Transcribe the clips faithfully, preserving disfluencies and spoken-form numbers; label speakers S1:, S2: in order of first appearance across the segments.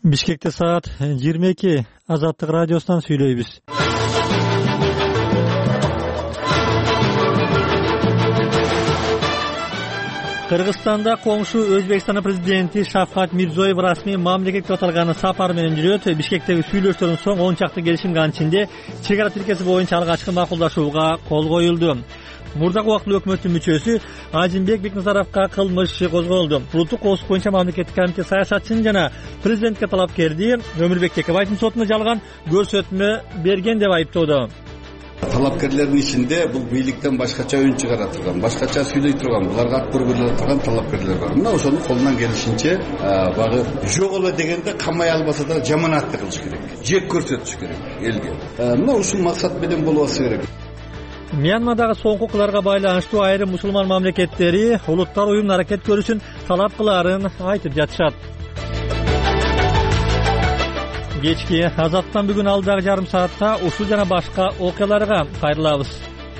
S1: Бишкекте саат жыйырма эки. Азаттык радиосунан сүйлөйбүз. Кыргызстанда коңшу Өзбекстандын президенти Шавкат Мирзиёев расмий мамлекетке аталган сапар менен жүрөт. Бишкектеги сүйлөштөрдөн соң он чакты келишимге кантинде чек ара тилкеси боюнча алгачкы макулдашууга кол коюлду. Мурдагы убактылуу өкмөттүн мүчөсү Ажимбек Бекназаровго кылмыш иши козголду. Улуттук коопсуздук боюнча мамлекеттик комитет саясатчысын жана президентке талапкерди Өмүрбек Текебаевдин сотуна жалган көрсөтмө берген деп айыптоодо.
S2: Талапкерлердин ичинде бул бийликтен башкача үн чыгара турган, башкача сүйлөй турган, буларга ат көргөлө турган талапкерлер бар. Мына ошону колунан келишинче багы жок эле дегенде камай албаса да жаманатты кылыш керек, жек көрсөтүш керек элге. Мына ушул максат менен болбосы керек.
S1: Мьянмадагы соңку окуяларга байланыштуу айрым мусулман мамлекеттери улуттар уюмунун аракет көрүшүн талап кылаарын айтып жатышат. Кечки Азаттан бүгүн алдагы жарым саатта ушул жана башка окуяларга кайрылабыз.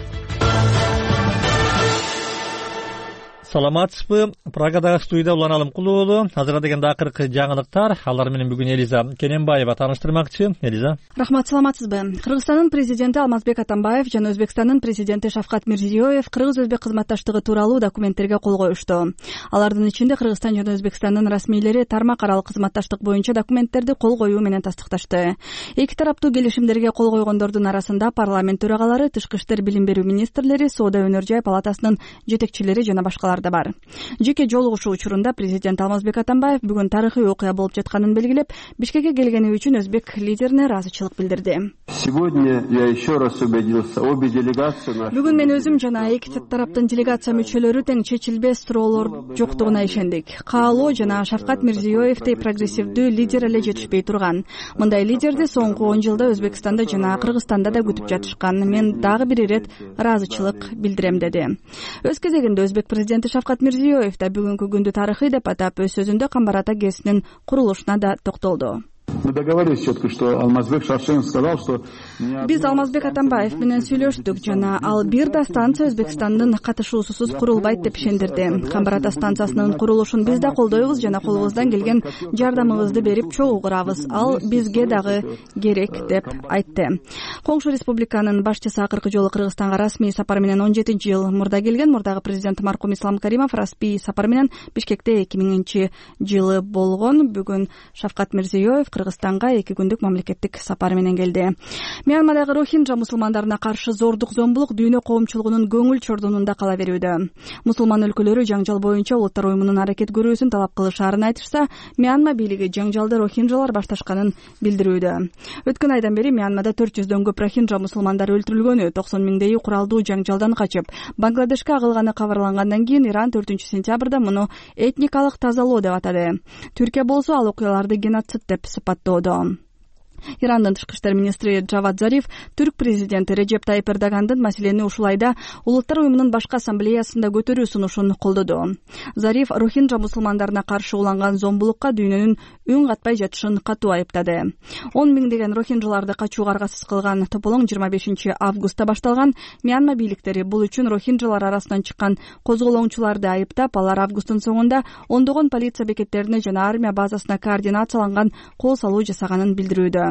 S1: Саламатсызбы? Прагадагы студияда Улан Алымкулуу уулу. Азыркы дегенде акыркы жаңылыктар. Алар менен бүгүн Элиза Кененбаева тааныштырмакчы. Элиза.
S3: Рахмат, саламатсызбы? Кыргызстандын президенти Алмазбек Атамбаев жана Өзбекстандын президенти Шавкат Мирзиёев кыргыз-өзбек кызматташтыгы тууралуу документтерге кол коюшту. Алардын ичинде Кыргызстан жана Өзбекстандын расмийлери тармак аралык кызматташтык боюнча документтерди кол коюу менен тастыкташты. Эки тараптуу келишимдерге кол койгондордун арасында парламент төрагалары, тышкы иштер, билим берүү министрлери, соода өнөр жай палатасынын жетекчилери жана башкалар да бар. Жеке жолугушуу учурунда президент Алмазбек Атамбаев бүгүн тарыхый окуя болуп жатканын белгилеп, Бишкекке келгени үчүн өзбек лидерине ыраазычылык билдирди.
S4: Сегодня я еще раз убедился, обе делегации наши.
S3: Бүгүн мен өзүм жана эки тараптын делегация мүчөлөрү тең чечилбес суроолор жоктугуна ишендик. Каалоо жана Шавкат Мирзиёевдей прогрессивдүү лидер эле жетишпей турган. Мындай лидерди соңку он жылда Өзбекстанда жана Кыргызстанда да күтүп жатышкан. Мен дагы бир ирет ыраазычылык билдирем деди. Өз кезегинде өзбек президенти Шавкат Мирзиёев да бүгүнкү күндү тарыхый деп атап, өз сөзүндө Камбар ата ГЭСинин курулушуна да токтолду.
S4: Мы договорились четко, что Алмазбек Шаршен сказал, что...
S3: Биз Алмазбек Атамбаев менен сүйлөштүк жана ал бир да станция Өзбекстандын катышуусусуз курулбайт деп ишендирди. Камбар ата станциясынын курулушун биз да колдойбуз жана колубуздан келген жардамыбызды берип чогуу курабыз. Ал бизге дагы керек деп айтты. Коңшу республиканын башчысы акыркы жолу Кыргызстанга расмий сапар менен он жетинчи жыл мурда келген. Мурдагы президент маркум Ислам Каримов расмий сапар менен Бишкекте эки миңинчи жылы болгон. Бүгүн Шавкат Мирзиёев Кыргызстанга эки күндүк мамлекеттик сапар менен келди. Мьянмадагы рохинджа мусулмандарына каршы зордук зомбулук дүйнө коомчулугунун көңүл чордунунда кала берүүдө. Мусулман өлкөлөрү жаңжал боюнча улуттар уюмунун аракет көрүүсүн талап кылышаарын айтышса, Мьянма бийлиги жаңжалды рохинджалар башташканын билдирүүдө. Өткөн айдан бери Мьянмада төрт жүздөн көп рохинджа мусулмандары өлтүрүлгөнү, токсон миңдейи куралдуу жаңжалдан качып, Бангладешке агылганы кабарлангандан кийин Иран төртүнчү сентябрда муну этникалык тазалоо деп атады. Түркия болсо ал окуяларды геноцид деп сыпаттоодо. Ирандын тышкы иштер министри Джавад Зариф түрк президенти Реджеп Тайип Эрдогандын маселени ушул айда улуттар уюмунун башкы ассамблеясында көтөрүү сунушун колдоду. Зариф рохинджа мусулмандарына каршы уланган зомбулукка дүйнөнүн үн катпай жатышын катуу айыптады. он миңдеген рохинджаларды качууга аргасыз кылган тополоң жыйырма бешинчи августта башталган. Мьянма бийликтери бул үчүн рохинджалар арасынан чыккан козголоңчуларды айыптап, алар августтун соңунда ондогон полиция бекеттерине жана армия базасына координацияланган кол салуу жасаганын билдирүүдө.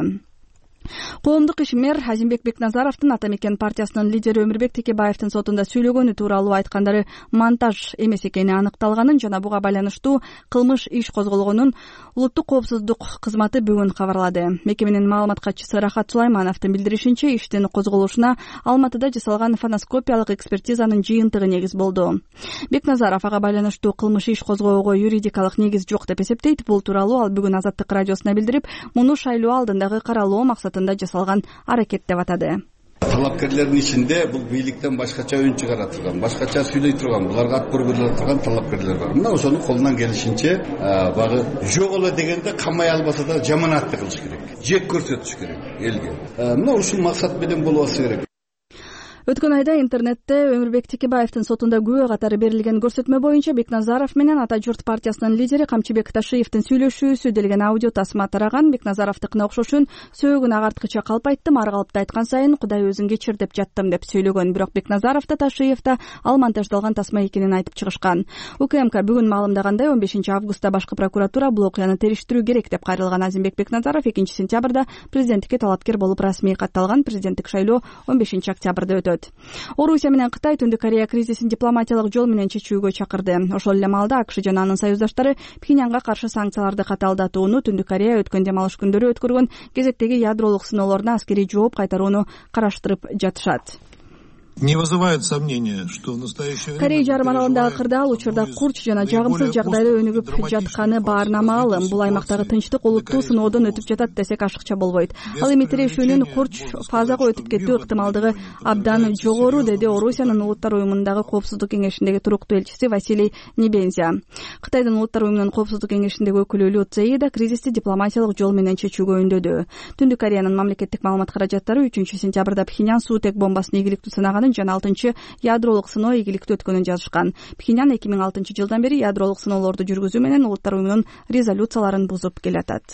S3: Коомдук ишмер Ажимбек Бекназаровдун Ата Мекен партиясынын лидери Өмүрбек Текебаевдин сотунда сүйлөгөнү тууралуу айткандары монтаж эмес экени аныкталганын жана буга байланыштуу кылмыш иш козголгонун улуттук коопсуздук кызматы бүгүн кабарлады. Мекеменин маалымат катчысы Рахат Сулаймановдун билдиришинче, иштин козголушуна Алматыда жасалган фоноскопиялык экспертизанын жыйынтыгы негиз болду. Бекназаров ага байланыштуу кылмыш иш козгоого юридикалык негиз жок деп эсептейт. Бул тууралуу ал бүгүн Азаттык радиосуна билдирип, муну шайлоо алдындагы каралоо максатында жасалган аракет деп атады.
S2: Талапкерлердин ичинде бул бийликтен башкача үн чыгара турган, башкача сүйлөй турган, буларга ат көргөлө турган талапкерлер бар. Мына ошону колунан келишинче багы жок эле дегенде камай албаса да жаманатты кылыш керек, жек көрсөтүш керек элге. Мына ушул максат менен болбосы керек.
S3: Өткөн айда интернетте Өмүрбек Текебаевдин сотунда күбө катары берилген көрсөтмө боюнча Бекназаров менен Ата журт партиясынын лидери Камчыбек Ташиевдин сүйлөшүүсү делген аудио тасма тараган. Бекназаровдукуна окшошун сөөгүн агарткыча калп айттым, ар калыпта айткан сайын Кудай өзүң кечир деп жаттым деп сөйлөгөн. Бирок Бекназаров да Ташиев да ал монтаждалган тасма экенин айтып чыгышкан. УКМК бүгүн маалымдагандай он бешинчи августта башкы прокуратура бул окуяны териштирүү керек деп кайрылган. Азимбек Бекназаров экинчи сентябрда президенттикке талапкер болуп расмий катталган. Президенттик шайлоо он бешинчи октябрда өтөт. Орусия менен Кытай Түндүк Корея кризисин дипломатиялык жол менен чечүүгө чакырды. Ошол эле маалда АКШ жана анын союздаштары Пхеньянга каршы санкцияларды катаалдатууну, Түндүк Корея өткөн дем алыш күндөрү өткөргөн кезектеги ядролук сыноолоруна аскерий жооп кайтарууну караштырып жатышат.
S5: Не вызывает сомнения, что в настоящее время
S3: Корея жарым аралындагы кырдаал учурда курч жана жагымсыз жагдайда өнүгүп жатканы баарына маалым. Бул аймактагы тынчтык олуттуу сыноодон өтүп жатат десек ашыкча болбойт. Ал эми тирешүүнүн курч фазага өтүп кетүү ыктымалдыгы абдан жогору, деди Орусиянын Улуттар уюмундагы коопсуздук кеңешиндеги туруктуу элчиси Василий Небензя. Кытайдын Улуттар уюмунун коопсуздук кеңешиндеги өкүлү Лю Цзеи да кризисти дипломатиялык жол менен чечүүгө үндөдү. Түндүк Кореянын мамлекеттик маалымат каражаттары үчүнчү сентябрда Пхеньян суутек бомбасын ийгиликтүү сынаган жана алтынчы ядролук сыноо ийгиликтүү өткөнүн жазышкан. Пхеньян эки миң алтынчы жылдан бери ядролук сыноолорду жүргүзүү менен Улуттар уюмунун резолюцияларын бузуп келатат.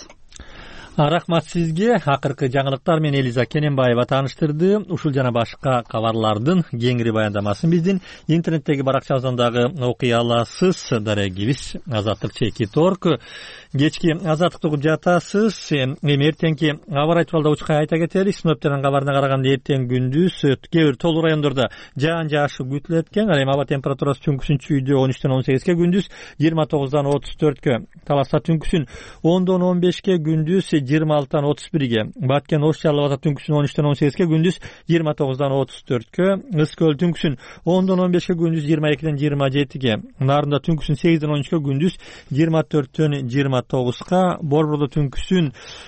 S1: Рахмат сизге. Акыркы жаңылыктар менен Элиза Кененбаева тааныштырды. Ушул жана башка кабарлардын кеңири баяндамасын биздин интернеттеги баракчабыздагы окуй аласыз. Дарегибиз Азаттык чеки торг. Кечки Азаттыктыгы жатасыз. Эми эртеңки аба айтыбалда учкай айта кетели. Синоптиктердин кабарына караганда эртең күндүз кээ бир тоолуу райондордо жаан жаашы күтүлөт экен. Ал эми аба температурасы түнкүсүн үйдө он үчтөн он сегизге, күндүз жыйырма тогуздан отуз төрткө. Таласта түнкүсүн ондон он бешке, күндүз жыйырма алтыдан отуз бирге. Баткен Ош Жалал түнкүсүн он үчтөн он сегизге, күндүз жыйырма тогуздан отуз төрткө. Ыскөл түнкүсүн ондон он бешке, күндүз жыйырма экиден жыйырма жетиге. Нарында түнкүсүн сегизден он үчкө, күндүз жыйырма төрттөн жыйырма тогузга. Борбордо түнкүсүн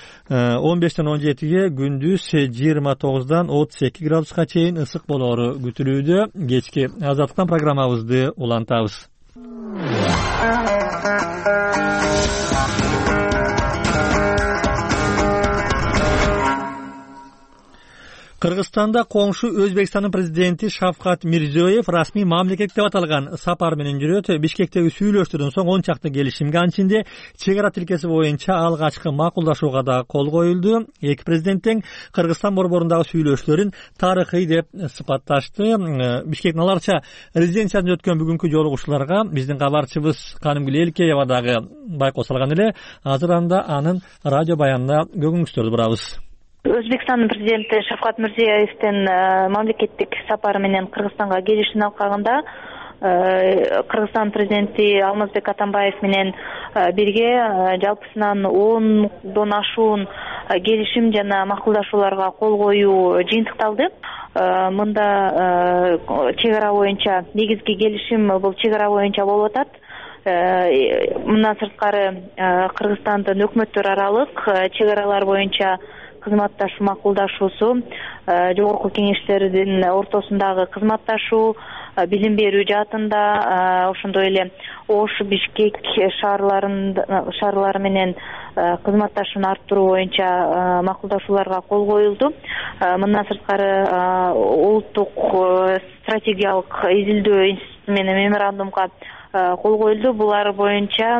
S1: он бештен он жетиге, күндүз жыйырма тогуздан отуз эки градуска чейин ысык болоору күтүлүүдө. Кечки Азаттыктан программабызды улантабыз. Кыргызстанда коңшу Өзбекстандын президенти Шавкат Мирзиёев расмий мамлекет деп аталган сапар менен жүрөт. Бишкектеги сүйлөштөрдөн соң он чакты келишимге анчинде чек ара тилкеси боюнча алгачкы макулдашууга да кол коюлду. Эки президенттин Кыргызстан борборундагы сүйлөшүүлөрүн тарыхый деп сыпатташты. Бишкектин аларча резиденциясында өткөн бүгүнкү жолугушууларга биздин кабарчыбыз Канымгүл Элкеева дагы байкоо салган эле. Азыр анда анын радио баянына көңүлүңүздөрдү бурабыз.
S6: Өзбекстандын президенти Шавкат Мирзиёевдин мамлекеттик сапары менен Кыргызстанга келишин алкагында Кыргызстан президенти Алмазбек Атамбаев менен бирге жалпысынан ондон ашуун келишим жана макулдашууларга кол коюу жыйынтыкталды. Мында чек ара боюнча негизги келишим бул чек ара боюнча болуп атат. Мындан сырткары Кыргызстандын өкмөттөр аралык чек аралар боюнча кызматташуу макулдашуусу, жогорку кеңештердин ортосундагы кызматташуу, билим берүү жаатында, ошондой эле Ош, Бишкек шаарлары менен кызматташууну арттыруу боюнча макулдашууларга кол коюлду. Мындан сырткары улуттук стратегиялык изилдөө институту менен меморандумга кол коюлду. Булар боюнча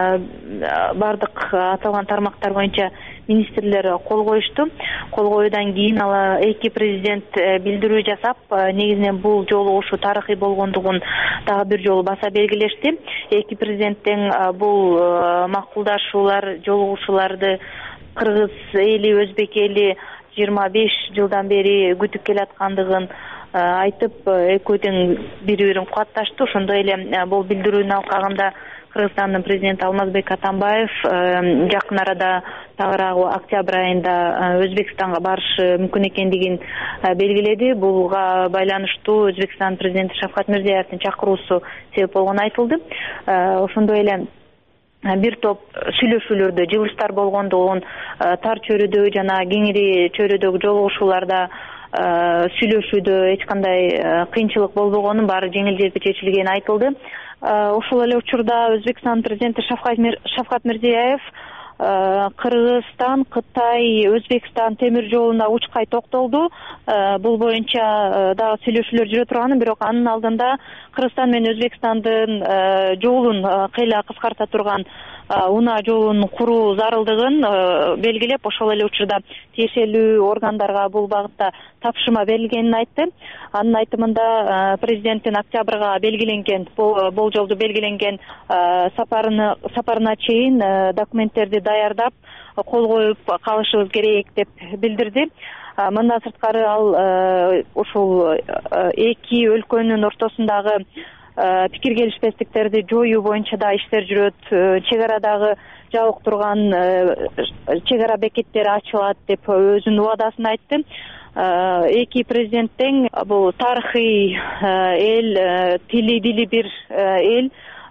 S6: бардык аталган тармактар боюнча министрлер кол коюшту. Кол коюудан кийин ал эки президент билдирүү жасап, негизинен бул жолугушуу тарыхый болгондугун дагы бир жолу баса белгилешти. Эки президенттин бул макулдашуулар, жолугушууларды кыргыз эли, өзбек эли жыйырма беш жылдан бери күтүп келаткандыгын айтып, экөө тең бири-бирин кубатташты. Ошондой эле бул билдирүүнүн алкагында Кыргызстандын президенти Алмазбек Атамбаев жакын арада тагыраагы октябрь айында Өзбекстанга барышы мүмкүн экендигин белгиледи. Булга байланыштуу Өзбекстан президенти Шавкат Мирзиёевдин чакыруусу себеп болгону айтылды. Ошондой эле бир топ сүйлөшүүлөрдө жылыштар болгондугун, тар чөйрөдөгү жана кеңири чөйрөдөгү жолугушууларда сүйлөшүүдө эч кандай кыйынчылык болбогонун, баары жеңил желпи чечилгени айтылды. Ошол эле учурда Өзбекстан президенти Шавкат Мирзиёев Кыргызстан, Кытай, Өзбекстан темир жолуна учкай токтолду. Бул боюнча дагы сүйлөшүүлөр жүрө турган, бирок анын алдында Кыргызстан менен Өзбекстандын жолун кыйла кыскарта турган унаа жолун куруу зарылдыгын белгилеп, ошол эле учурда тиешелүү органдарга бул багытта тапшырма берилгенин айтты. Анын айтымында президенттин октябрга белгиленген, болжолду белгиленген сапарына сапарына чейин документтерди даярдап кол коюп калышыбыз керек деп билдирди. Мындан сырткары ал ушул эки өлкөнүн ортосундагы пикир келишпестиктерди жоюу боюнча да иштер жүрөт. Чек арадагы жабык турган чек ара бекеттери ачылат деп өзүнүн убадасын айтты. Эки президент тең бул тарыхый эл, тили дили бир эл,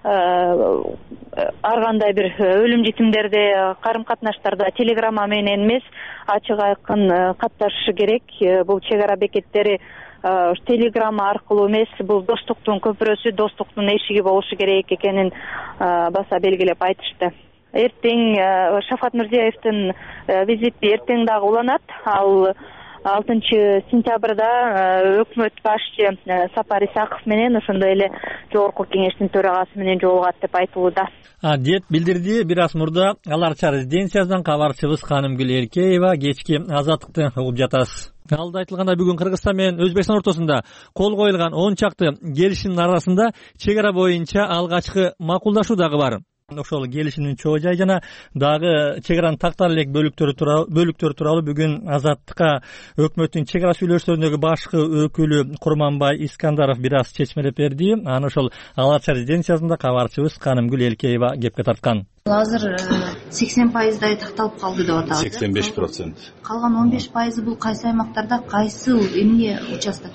S6: ар кандай бир өлүм житимдерде, карым катнаштарда телеграмма менен эмес, ачык айкын катташышы керек. Бул чек ара бекеттери телеграмма аркылуу эмес, бул достуктун көпүрөсү, достуктун эшиги болушу керек экенин баса белгилеп айтышты. Эртең Шавкат Мирзиевдин визити эртең дагы уланат. Ал алтынчы сентябрда өкмөт башчы Сапар Исаков менен ошондой эле жогорку кеңештин төрагасы менен жолугат деп айтылууда.
S1: Деп билдирди бир аз мурда Аларча резиденциясынан кабарчыбыз Канымгүл Элкеева. Кечки Азаттыкты угуп жатасыз. Алда айтылгандай, бүгүн Кыргызстан менен Өзбекстан ортосунда кол коюлган он чакты келишимдин арасында чек ара боюнча алгачкы макулдашуу дагы бар. Ошол келишимдин чоо жай жана дагы чек аранын тактар элек бөлүктөрү тууралуу бөлүктөр тууралуу бүгүн Азаттыкка өкмөттүн чек ара сүйлөшүүлөрүндөгү башкы өкүлү Курманбай Искандаров бир аз чечмелеп берди. Аны ошол Аларча резиденциясында кабарчыбыз Канымгүл Элкеева кепке тарткан.
S7: Азыр сексен пайыздай такталып калды деп атабыз.
S8: сексен беш процент.
S7: Калган он беш пайызы бул кайсы аймактарда, кайсы эмне участок?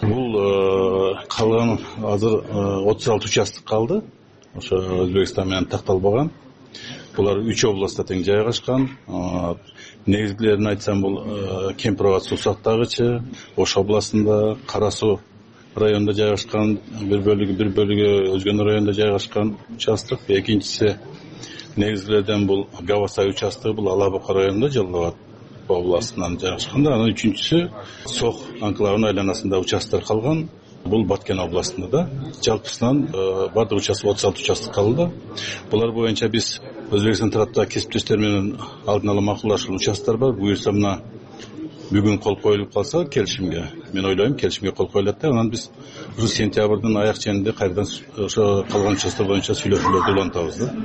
S8: Бул калган азыр отуз алты участок калды. Ошо Өзбекстан менен такталбаган. Булар үч областта тең жайгашкан. Негизгилерин айтсам, бул Кемпирабад Сусактагычы, Ош областында, Кара Суу районунда жайгашкан, бир бөлүгү бир бөлүгү Өзгөн районунда жайгашкан участок. Экинчиси негизгилерден бул Гавасай участогу, бул Ала Бука районунда, Жалал Абад областынан жайгашкан. Анын үчүнчүсү Сох анклавынын айланасында участок калган. Бул Баткен областында да. Жалпысынан бардык участок отуз алты участок калды. Булар боюнча биз Өзбекстан тараптагы кесиптештер менен алдын ала макулдашылган участоктор бар. Буюрса мына бүгүн кол коюлуп калса келишимге, мен ойлойм келишимге кол коюлат да, анан биз сентябрдын аяк ченинде кайрадан ошо калган участоктор боюнча сүйлөшүүлөрдү улантабыз да.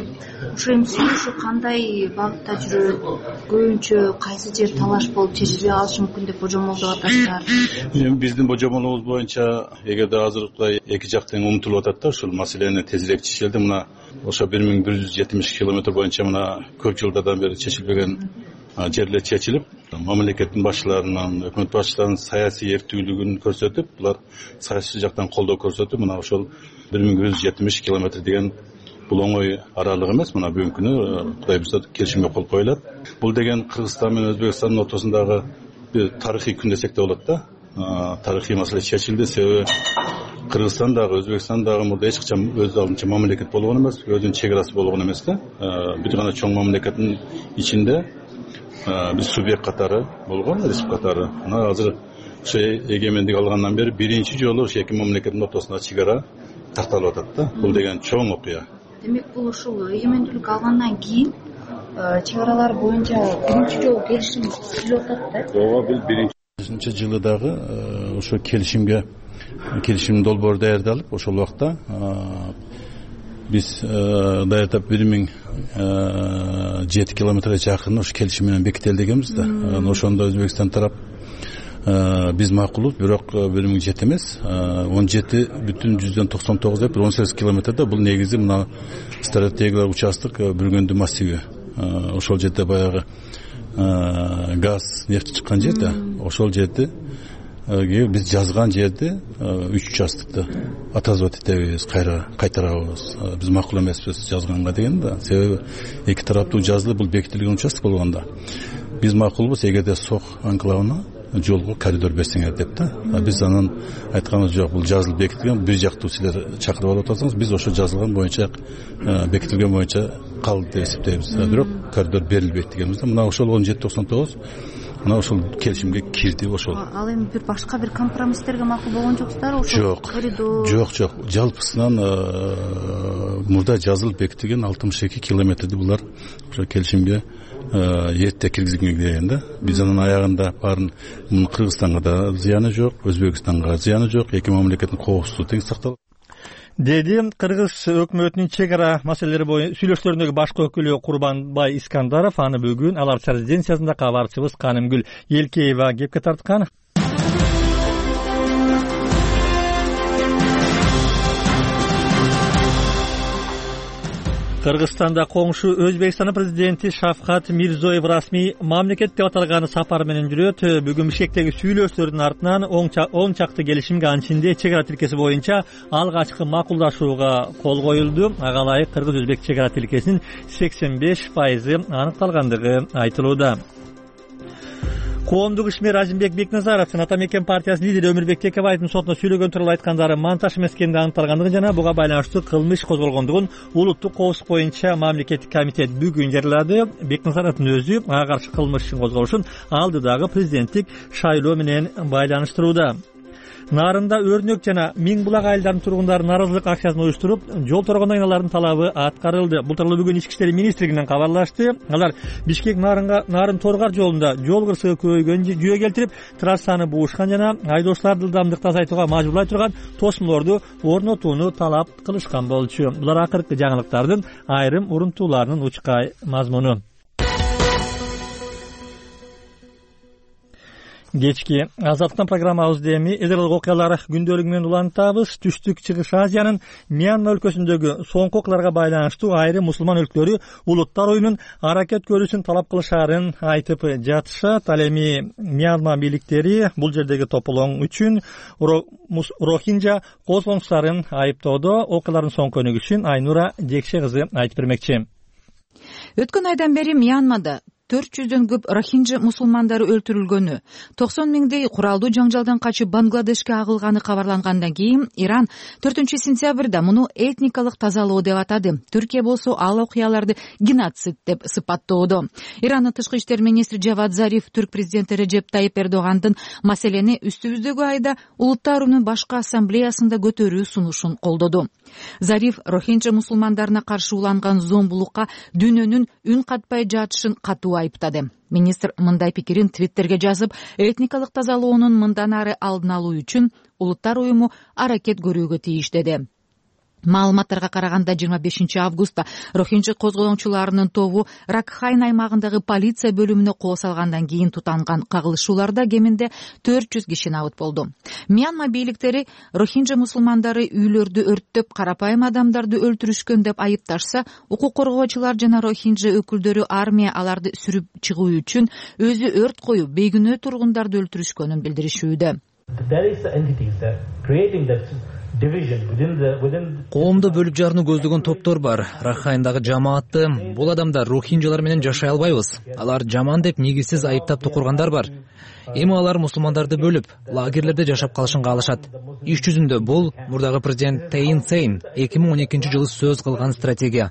S7: Ошо эми сүйлөшүү кандай багытта жүрөт? Көбүнчө кайсы жер талаш болуп чечилбей калышы мүмкүн деп божомолдоп атасыздар?
S8: Эми биздин божомолубуз боюнча эгерде азыркы эки жак тең умтулуп атат да, ушул маселени тезирээк чечилди. Мына ошо бир миң бир жүз жетимиш километр боюнча мына көп жылдардан бери чечилбеген жерлер чечилип, мамлекеттин башчыларынан, өкмөт башчыларынын саясий эрктүүлүгүн көрсөтүп, булар саясий жактан колдоо көрсөтүп, мына ошол бир миң бир жүз жетимиш километр деген бул оңой аралык эмес. Мына бүгүнкү күнү Кудай буйрса келишимге кол коюлат. Бул деген Кыргызстан менен Өзбекстандын ортосундагы бир тарыхый күн десек де болот да. Тарыхый маселе чечилди. Себеби Кыргызстан дагы Өзбекстан дагы мурда эч качан өз алдынча мамлекет болгон эмес, өзүнүн чек арасы болгон эмес да. Бир гана чоң мамлекеттин ичинде биз субъект катары болгон, республика катары. Мына азыр ошо эгемендик алгандан бери биринчи жолу ошо эки мамлекеттин ортосунда чек ара такталып атат да. Бул деген чоң окуя.
S7: Демек бул ушул эгемендүүлүк алгандан кийин чек аралар боюнча биринчи жолу келишим түзүлүп атат да.
S8: Ооба, бул биринчи жылы дагы ошо келишимге келишим долбоору даярдалып, ошол убакта биз даярдап бир миң жети километрге жакын ошо келишим менен бекители дегенбиз да. Ошондо Өзбекстан тарап биз макулбуз, бирок бир миң жети эмес, он жети бүтүн жүздөн токсон тогуз деп он сегиз километрде. Бул негизи мына стратегиялык участок Бүргөндү массиви. Ошол жерде баягы газ, нефть чыккан жер да. Ошол жерде биз жазган жерде үч участокты отозвать этебиз, кайра кайтарабыз. Биз макул эмеспиз жазганга деген да. Себеби эки тараптуу жазылып бул бекитилген участок болгондо биз макулбуз, эгерде Сох анклавына жолго коридор берсеңер деп да. Биз анан айтканыбыз жок, бул жазылып бекитилген, бир жактуу силер чакырып алып атасыңыз, биз ошо жазылган боюнча бекитилген боюнча калды деп эсептейбиз. Бирок коридор берилбейт дегенбизде мына ошол он жети токсон тогуз мына ошол келишимге кирди. Ошол
S7: ал эми бир башка бир компромисстерге макул болгон жоксуздарбы?
S8: Жок, жок, жок. Жалпысынан мурда жазылып бекитилген алтымыш эки километрди булар ошо келишимге эрте киргизген деген да. Биз анын аягында баарын Кыргызстанга да зыяны жок, Өзбекстанга зыяны жок, эки мамлекеттин коопсуздугу тең сакталат
S1: деди Кыргыз өкмөтүнүн чек ара маселелери боюнча сүйлөшүүлөрүндөгү башкы өкүлү Курбанбай Искандаров. Аны бүгүн алар резиденциясында кабарчыбыз Канымгүл Элкеева кепке тарткан. Кыргызстанда коңшу Өзбекстандын президенти Шавкат Мирзоев расмий мамлекет деп аталган сапар менен жүрөт. Бүгүн Бишкектеги сүйлөшүүлөрдүн артынан он чакты келишимге анчинде чек ара тилкеси боюнча алгачкы макулдашууга кол коюлду. Ага ылайык кыргыз-өзбек чек ара тилкесинин сексен беш пайызы аныкталгандыгы айтылууда. Коомдук ишмер Азимбек Бекназаровдун Ата Мекен партиясынын лидери Өмүрбек Текебаевдин сотуна сүйлөгөн тууралуу айткандары монтаж эмескенде аныкталгандыгы жана буга байланыштуу кылмыш козголгондугун улуттук коопсуздук боюнча мамлекеттик комитет бүгүн жарыялады. Бекназаровдун өзү ага каршы кылмыш ишин козголушун алдыдагы президенттик шайлоо менен байланыштырууда. Нарында өрнөк жана Миң булак айылдарынын тургундары нааразылык акциясын уюштуруп, жол торгондон алардын талабы аткарылды. Бул тууралуу бүгүн Ички иштер министрлигинен кабарлашты. Алар Бишкек нарынга нарын торгар жолунда жол кырсыгы көбөйгөн жүйө келтирип, трассаны буушкан жана айдоочуларды ылдамдыкты азайтууга мажбурлай турган тосмолорду орнотууну талап кылышкан болчу. Булар акыркы жаңылыктардын айрым урунтууларынын учкай мазмуну. Кечки Азаттын программабызды эми элдер окуялар күндөлүгү менен улантабыз. Түштүк Чыгыш Азиянын Мьянма өлкөсүндөгү соңку окуяларга байланыштуу айрым мусулман өлкөлөрү улуттар оюнун аракет көрүүсүн талап кылышаарын айтып жатышат. Ал эми Мьянма бийликтери бул жердеги тополоң үчүн Рохинджа козгонуштарын айыптоодо. Окуялардын соңку өнүгүшүн Айнура Жекше кызы айтып бермекчи.
S9: Өткөн айдан бери Мьянмада төрт жүздөн көп рохинджа мусулмандары өлтүрүлгөнү, токсон миңдей куралдуу жаңжалдан качып Бангладешке агылганы кабарлангандан кийин Иран төртүнчү сентябрда муну этникалык тазалоо деп атады. Түркия болсо ал окуяларды геноцид деп сыпаттоодо. Ирандын тышкы иштер министри Джавад Зариф түрк президенти Реджеп Тайип Эрдогандын маселени үстүбүздөгү айда Улуттар уюмунун башкы ассамблеясында көтөрүү сунушун колдоду. Зариф рохинджа мусулмандарына каршы уланган зомбулукка дүйнөнүн үн катпай жатышын катуу айыптады. Министр мындай пикирин Твиттерге жазып, этникалык тазалоонун мындан ары алдын алуу үчүн Улуттар уюму аракет көрүүгө тийиш деди. Маалыматтарга караганда жыйырма бешинчи августта рохинджа козголоңчуларынын тобу Ракхайн аймагындагы полиция бөлүмүнө кол салгандан кийин тутанган кагылышууларда кеминде төрт жүз киши набыт болду. Мьянма бийликтери рохинджа мусулмандары үйлөрдү өрттөп, карапайым адамдарды өлтүрүшкөн деп айыпташса, укук коргоочулар жана рохинджа өкүлдөрү армия аларды сүрүп чыгуу үчүн өзү өрт коюп, бейгүнөө тургундарды өлтүрүшкөнүн билдиришүүдө.
S10: Коомду бөлүп жарууну көздөгөн топтор бар. Рахайндагы жамаатты бул адамдар рохинджалар менен жашай албайбыз. Алар жаман деп негизсиз айыптап тукургандар бар. Эми алар мусулмандарды бөлүп, лагерлерде жашап калышын каалашат. Иш жүзүндө бул мурдагы президент Тейин Сейн эки миң он экинчи жылы сөз кылган стратегия.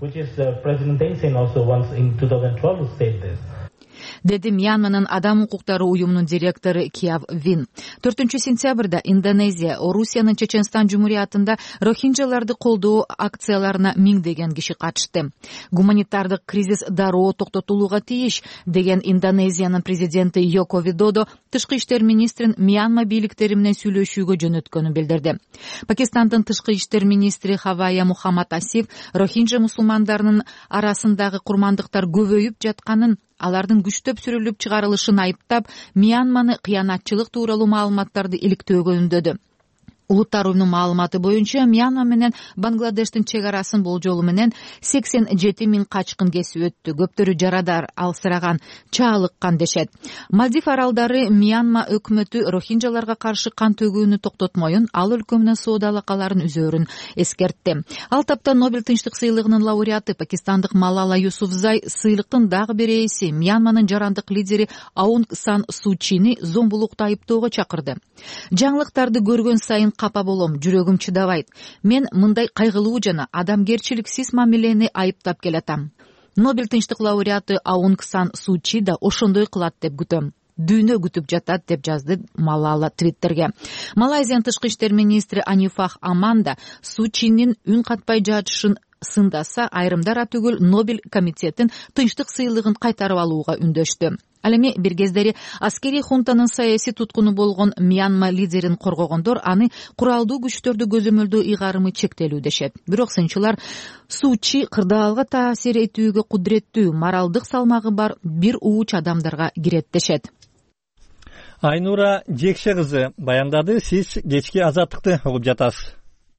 S9: Деди Мьянманын адам укуктары уюмунун директору Кияв Вин. төртүнчү сентябрда Индонезия, Орусиянын Чеченстан жумуриятында рохинджаларды колдоо акцияларына миңдеген киши катышты. Гуманитардык кризис дароо токтотулууга тийиш деген Индонезиянын президенти Йоко Видодо тышкы иштер министрин Мьянма бийликтери менен сүйлөшүүгө жөнөткөнүн билдирди. Пакистандын тышкы иштер министри Хавая Мухаммад Асиф рохинджа мусулмандарынын арасындагы курмандыктар көбөйүп жатканын, алардын күчтөп сүрүлүп чыгарылышын айыптап, Мьянманы кыянатчылык тууралуу маалыматтарды иликтөөгө үндөдү. Улуттар уюмунун маалыматы боюнча Мьянма менен Бангладештин чек арасын болжолу менен сексен жети миң качкын кесип өттү. Көптөрү жарадар, алсыраган, чаалыккан дешет. Мальдив аралдары Мьянма өкмөтү рохинджаларга каршы кан төгүүнү токтотмоюн, ал өлкө менен соода алакаларын үзөөрүн эскертти. Ал тапта Нобель тынчтык сыйлыгынын лауреаты пакистандык Малала Юсуфзай сыйлыктын дагы бир ээси Мьянманын жарандык лидери Аунг Сан Су Чини зомбулукта айыптоого чакырды. Жаңылыктарды көргөн сайын капа болом, жүрөгүм чыдабайт. Мен мындай кайгылуу жана адамгерчиликсиз мамилени айыптап келатам. Нобель тынчтык лауреаты Аунг Сан Су Чи да ошондой кылат деп күтөм. Дүйнө күтүп жатат деп жазды Малала Твиттерге. Малайзиянын тышкы иштер министри Анифах Аманда Су Чинин үн катпай жатышын сындаса, айрымдара түгүл Нобель комитетин тынчтык сыйлыгын кайтарып алууга үндөштү. Ал эми бир кездери аскерий хунтанын саясий туткуну болгон Мьянма лидерин коргогондор аны куралдуу күчтөрдү көзөмөлдөө ыйгарымы чектелүү дешет. Бирок сынчылар Су Чи кырдаалга таасир этүүгө кудуреттүү, моралдык салмагы бар бир ууч адамдарга кирет дешет.
S1: Айнура Жекше кызы баяндады. Сиз кечки Азаттыкты угуп жатасыз.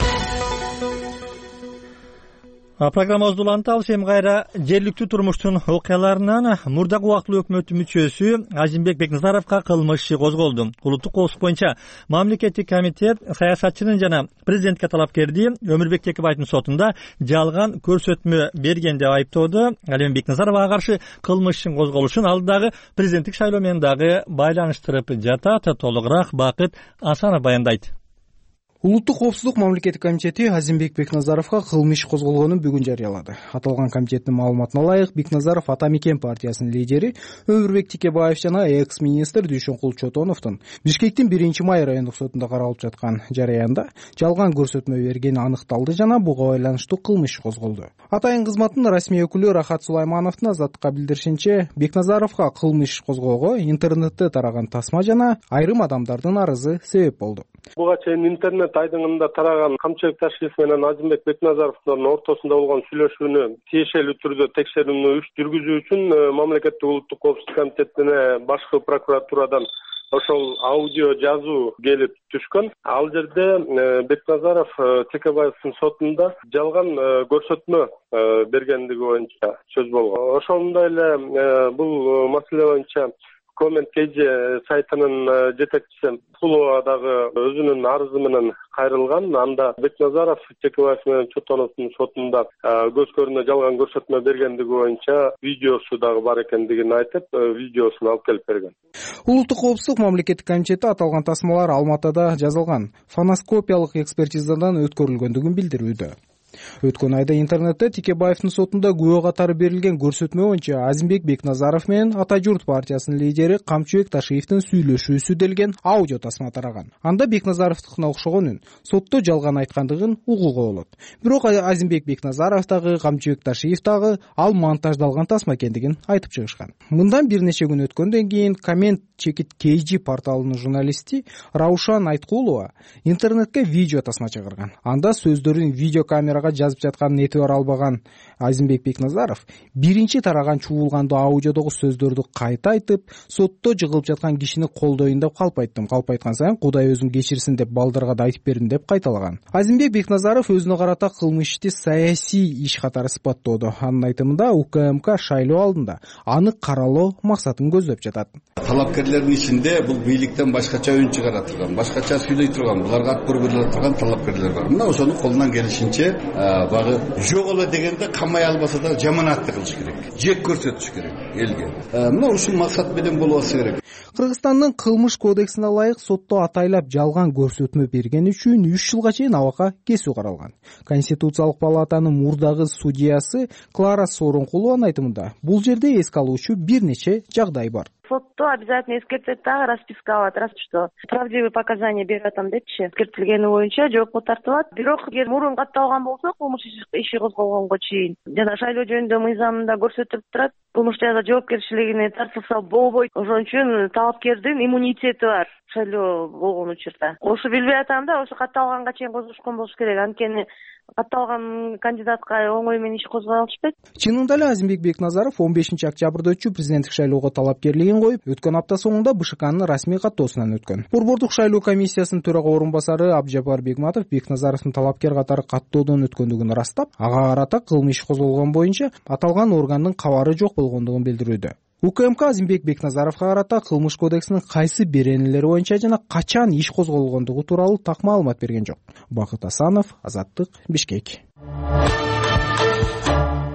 S1: Программабызды улантабыз. Эми кайра жергиликтүү турмуштун окуяларынан мурдагы убактылуу өкмөттүн мүчөсү Азимбек Бекназаровго кылмыш иши козголду. Улуттук коопсуздук боюнча мамлекеттик комитет саясатчынын жана президентке талапкерди Өмүрбек Текебаевдин сотунда жалган көрсөтмө берген деп айыптоодо. Ал эми Бекназаровго каршы кылмыш ишин козголушун ал дагы президенттик шайлоо менен дагы байланыштырып жатат. Толугураак Бакыт Асанов баяндайт.
S11: Улуттук коопсуздук мамлекеттик комитети Азимбек Бекназаровго кылмыш иш козголгонун бүгүн жарыялады. Аталган комитеттин маалыматына ылайык, Бекназаров Ата Мекен партиясынын лидери Өмүрбек Текебаев жана экс-министр Дүйшөнкул Чотоновдун Бишкектин биринчи май райондук сотунда каралып жаткан жараянда жалган көрсөтмө бергени аныкталды жана буга байланыштуу кылмыш иш козголду. Атайын кызматтын расмий өкүлү Рахат Сулаймановдун Азаттыкка билдиришинче, Бекназаровго кылмыш иш козгоого интернетте тараган тасма жана айрым адамдардын арызы себеп болду.
S12: Буга чейин интернет айдыңында тараган Камчыбек Ташиев менен Азимбек Бекназаровдун ортосунда болгон сүйлөшүүнү тиешелүү түрдө текшерүүнү жүргүзүү үчүн мамлекеттик улуттук коопсуздук комитетине башкы прокуратурадан ошол аудио жазуу келип түшкөн. Ал жерде Бекназаров Текебаевдин сотунда жалган көрсөтмө бергендиги боюнча сөз болгон. Ошондой эле бул маселе боюнча Коммент Кеже сайтынын жетекчиси Кулова дагы өзүнүн арызы менен кайрылган. Анда Бекназаров Текебаев менен Чотоновдун сотунда көз көрүнө жалган көрсөтмө бергендиги боюнча видеосу дагы бар экендигин айтып, видеосун алып келип берген.
S11: Улуттук коопсуздук мамлекеттик комитети аталган тасмалар Алматыда жазылган фоноскопиялык экспертизадан өткөрүлгөндүгүн билдирүүдө. Өткөн айда интернетте Текебаевдин сотунда күбө катары берилген көрсөтмө боюнча Азимбек Бекназаров менен Ата журт партиясынын лидери Камчыбек Ташиевдин сүйлөшүүсү делген аудио тасма тараган. Анда Бекназаровдукуна окшогон үн сотто жалган айткандыгын угууга болот. Бирок Азимбек Бекназаров дагы Камчыбек Ташиев дагы ал монтаждалган тасма экендигин айтып чыгышкан. Мындан бир нече күн өткөндөн кийин Коммент Чекит Кейжи порталынын журналисти Раушан Айткулова интернетке видео тасма чыгарган. Анда сөздөрүн видеокамерага жазып жатканын этибар албаган Азимбек Бекназаров биринчи тараган чуулгандуу аудиодогу сөздөрдү кайта айтып, сотто жыгылып жаткан кишини колдойюн деп калп айттым. Калп айткан сайын Кудай өзүн кечирсин деп балдарга да айтып бердим деп кайталаган. Азимбек Бекназаров өзүнө карата кылмыш ишти саясий иш катары сыпаттоодо. Анын айтымында УКМК шайлоо алдында аны каралоо максатын көздөп жатат.
S2: Талапкерлердин ичинде бул бийликтен башкача үн чыгара турган, башкача сүйлөй турган, буларга ат көргүлө турган талапкерлер бар. Мына ошону колунан келишинче багы жок эле дегенде камай албаса да жаманатты кылыш керек. Жек көрсөтүш керек элге. Мына ушул максат менен болбосы керек.
S11: Кыргызстандын кылмыш кодексине ылайык сотто атайлап жалган көрсөтмө берген үчүн үч жылга чейин абакка кесүү каралган. Конституциялык палатанын мурдагы судьясы Клара Сооронкулованын айтымында бул жерде эске алуучу бир нече жагдай бар.
S13: Сотто обязательно эскертет дагы, расписка алат, раз что правдивый показания берип атам депчи. Эскертилгени боюнча жоопко тартылат. Бирок эгер мурун катталган болсо кылмыш иши козголгонго чейин жана шайлоо жөнүндө мыйзамында көрсөтүлүп турат. Кылмыш жаза жоопкерчилигине тартылса болбойт. Ошон үчүн талапкердин иммунитети бар шайлоо болгон учурда. Ошо билбей атам да, ошо катталганга чейин козгошкон болуш керек. Анткени катталган кандидатка оңой менен иш козгой алышпайт.
S11: Чынында эле Азимбек Бекназаров он бешинчи октябрда өтчү президенттик шайлоого талапкерлигин коюп, өткөн апта соңунда БШКнын расмий каттоосунан өткөн. Борбордук шайлоо комиссиясынын төрага орун басары Абжапар Бегматов Бекназаровдун талапкер катары каттоодон өткөндүгүн ырастап, ага карата кылмыш иш козголгон боюнча аталган органдын кабары жок болгондугун билдирүүдө. УКМК Азимбек Бекназаровго карата кылмыш кодексинин кайсы беренелери боюнча жана качан иш козголгондугу тууралуу так маалымат берген жок. Бакыт Асанов, Азаттык, Бишкек.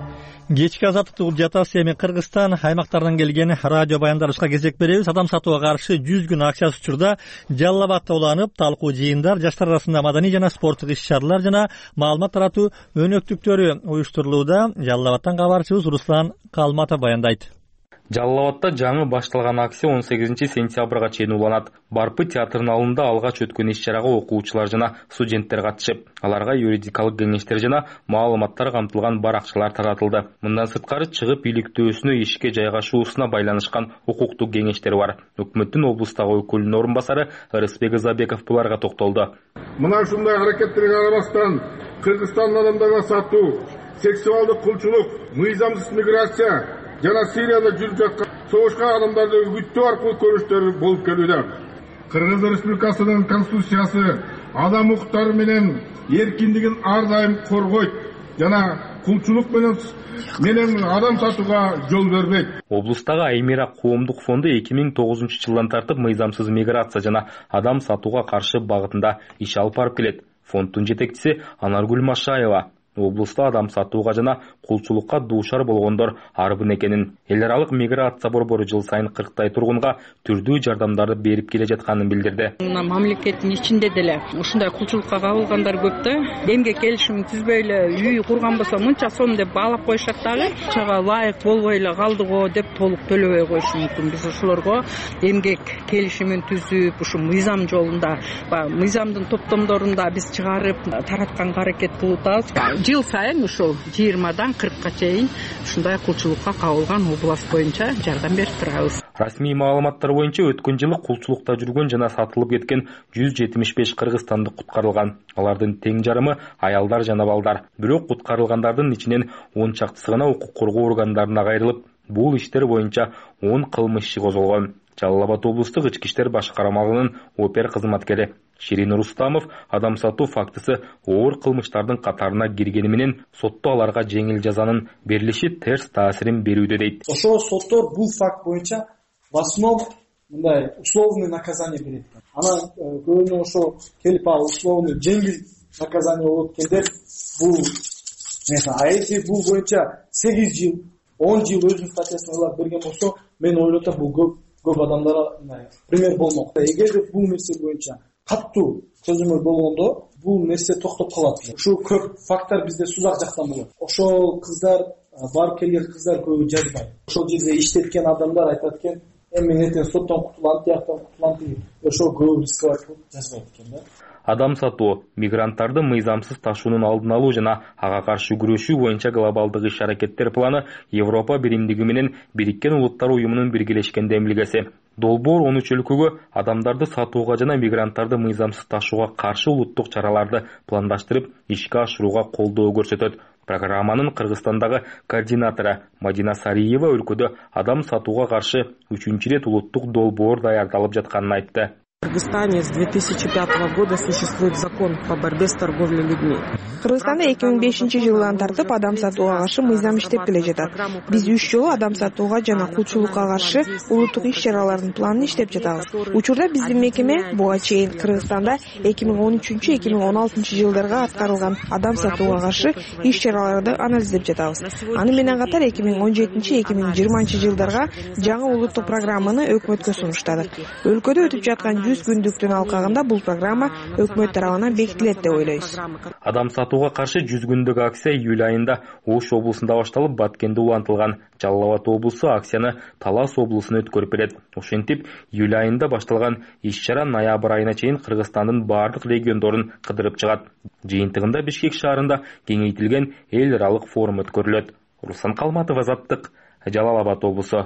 S1: Кечки азаттыкты угуп жатасыз. Эми Кыргызстан аймактарынан келген радио баяндарыбызга кезек беребиз. Адам сатууга каршы жүз күн акчасы учурда Жалал Абадта уланып, талкуу жыйындар, жаштар арасында маданий жана спорттук иш-чаралар жана маалымат таратуу өнөктүктөрү уюштурулууда. Жалал Абадтан кабарчыбыз Руслан Калматов баяндайт.
S14: Жалал Абадта жаңы башталган акция он сегизинчи сентябрга чейин уланат. Барпы театрынын алдында алгач өткөн иш-чарага окуучулар жана студенттер катышып, аларга юридикалык кеңештер жана маалыматтар камтылган баракчалар таратылды. Мындан сырткары чыгып иликтөөсүнө ишке жайгашуусуна байланышкан укуктук кеңештер бар. Өкмөттүн облустагы өкүлүнүн орун басары Ырысбек Ызабеков буларга токтолду.
S15: Мына ушундай аракеттерге карабастан Кыргызстандын адамдарга сатуу, сексуалдык кулчулук, мыйзамсыз миграция жана Сирияда жүрүп жаткан согушка адамдарды үгүттөө аркылуу көрүнүштөр болуп келүүдө. Кыргыз Республикасынын конституциясы адам укуктары менен эркиндигин ар дайым коргойт жана кулчулук менен менен адам сатууга жол бербейт.
S14: Облустагы Аймира коомдук фонду эки миң тогузунчу жылдан тартып мыйзамсыз миграция жана адам сатууга каршы багытында иш алып барып келет. Фонддун жетекчиси Анаргүл Машаева облуста адам сатууга жана кулчулукка дуушар болгондор арбын экенин, эл аралык миграция борбору жыл сайын кырктай тургунга түрдүү жардамдарды берип келе жатканын билдирди.
S16: Мына мамлекеттин ичинде деле ушундай кулчулукка кабылгандар көп да. Эмгек келишим түзбөй эле үй курган болсо мынча сом деп баалап коюшат дагы. Чага ылайык болбой эле калдыго деп толук төлөбөй коюшу мүмкүн. Биз ошолорго эмгек келишимин түзүп, ушу мыйзам жолунда, мыйзамдын топтомдорунда биз чыгарып таратканга аракет кылып атабыз. Жыл сайын ушул жыйырмадан кыркка чейин ушундай кулчулукка кабылган область боюнча жардам берип турабыз.
S14: Расмий маалыматтар боюнча өткөн жылы кулчулукта жүргөн жана сатылып кеткен жүз жетимиш беш кыргызстандык куткарылган. Алардын тең жарымы аялдар жана балдар. Бирок куткарылгандардын ичинен он чактысы гана укук коргоо органдарына кайрылып, бул иштер боюнча он кылмыш иши козголгон. Жалал Абад облустук ички иштер башкармалыгынын опер кызматкери Ширин Рустамов адам сатуу фактысы оор кылмыштардын катарына киргени менен сотто аларга жеңил жазанын берилиши терс таасирин берүүдө дейт.
S17: Ошол соттор бул факт боюнча в основ мындай условный наказание берет. Анан көбүнө ошо келип ал условный жеңил наказание болуп келдер бул mesela аэти бул боюнча сегиз жыл он жыл өзүнүн статьясына ылап берген болсо мен ойлойт атам бул көп көп адамдарга пример болмок. Эгерде бул нерсе боюнча каттуу чөзүмдөр болгондо бул нерсе токтоп калат. Ушу көп факттар бизде сузак жактан болот. Ошол кыздар барып келген кыздар көбү жазбайт. Ошол жерде иштеткен адамдар айтат экен, эми эртең соттон кутулам, тияктан кутулам деп ошол көбү риск жазбайт экен да.
S14: Адам сатуу, мигранттарды мыйзамсыз ташуунун алдын алуу жана ага каршы күрөшүү боюнча глобалдык иш-аракеттер планы Европа биримдиги менен Бириккен Улуттар уюмунун биргелешкен демилгеси. Долбоор он үч өлкөгө адамдарды сатууга жана мигранттарды мыйзамсыз ташууга каршы улуттук чараларды пландаштырып, ишке ашырууга колдоо көрсөтөт. Программанын Кыргызстандагы координатору Мадина Сариева өлкөдө адам сатууга каршы үчүнчү ирет улуттук долбоор даярдалып жатканын айтты.
S18: В Кыргызстане с две тысячи пятого года существует закон по борьбе с торговлей людьми.
S19: Кыргызстанда эки миң бешинчи жылдан тартып адам сатууга каршы мыйзам иштеп келе жатат. Биз үч жолу адам сатууга жана кулчулукка каршы улуттук иш-чаралардын планын иштеп жатабыз. Учурда биздин мекеме буга чейин Кыргызстанда эки миң он үчүнчү эки миң он алтынчы жылдарга аткарылган адам сатууга каршы иш-чараларды анализдеп жатабыз. Аны менен катар эки миң он жетинчи эки миң жыйырманчы жылдарга жаңы улуттук программаны өкмөткө сунуштадык. Өлкөдө өтүп жаткан жүз күндүктүн алкагында бул программа өкмөт тарабынан бекитилет деп ойлойбуз.
S14: Адам сатууга каршы жүз күндүк акция июль айында Ош облусунда башталып, Баткенде улантылган. Жалал Абад облусу акцияны Талас облусуна өткөрүп берет. Ошентип, июль айында башталган иш-чара ноябрь айына чейин Кыргызстандын бардык региондорун кыдырып чыгат. Жыйынтыгында Бишкек шаарында кеңейтилген эл аралык форум өткөрүлөт. Руслан Калматов, Азаттык, Жалал Абад облусу.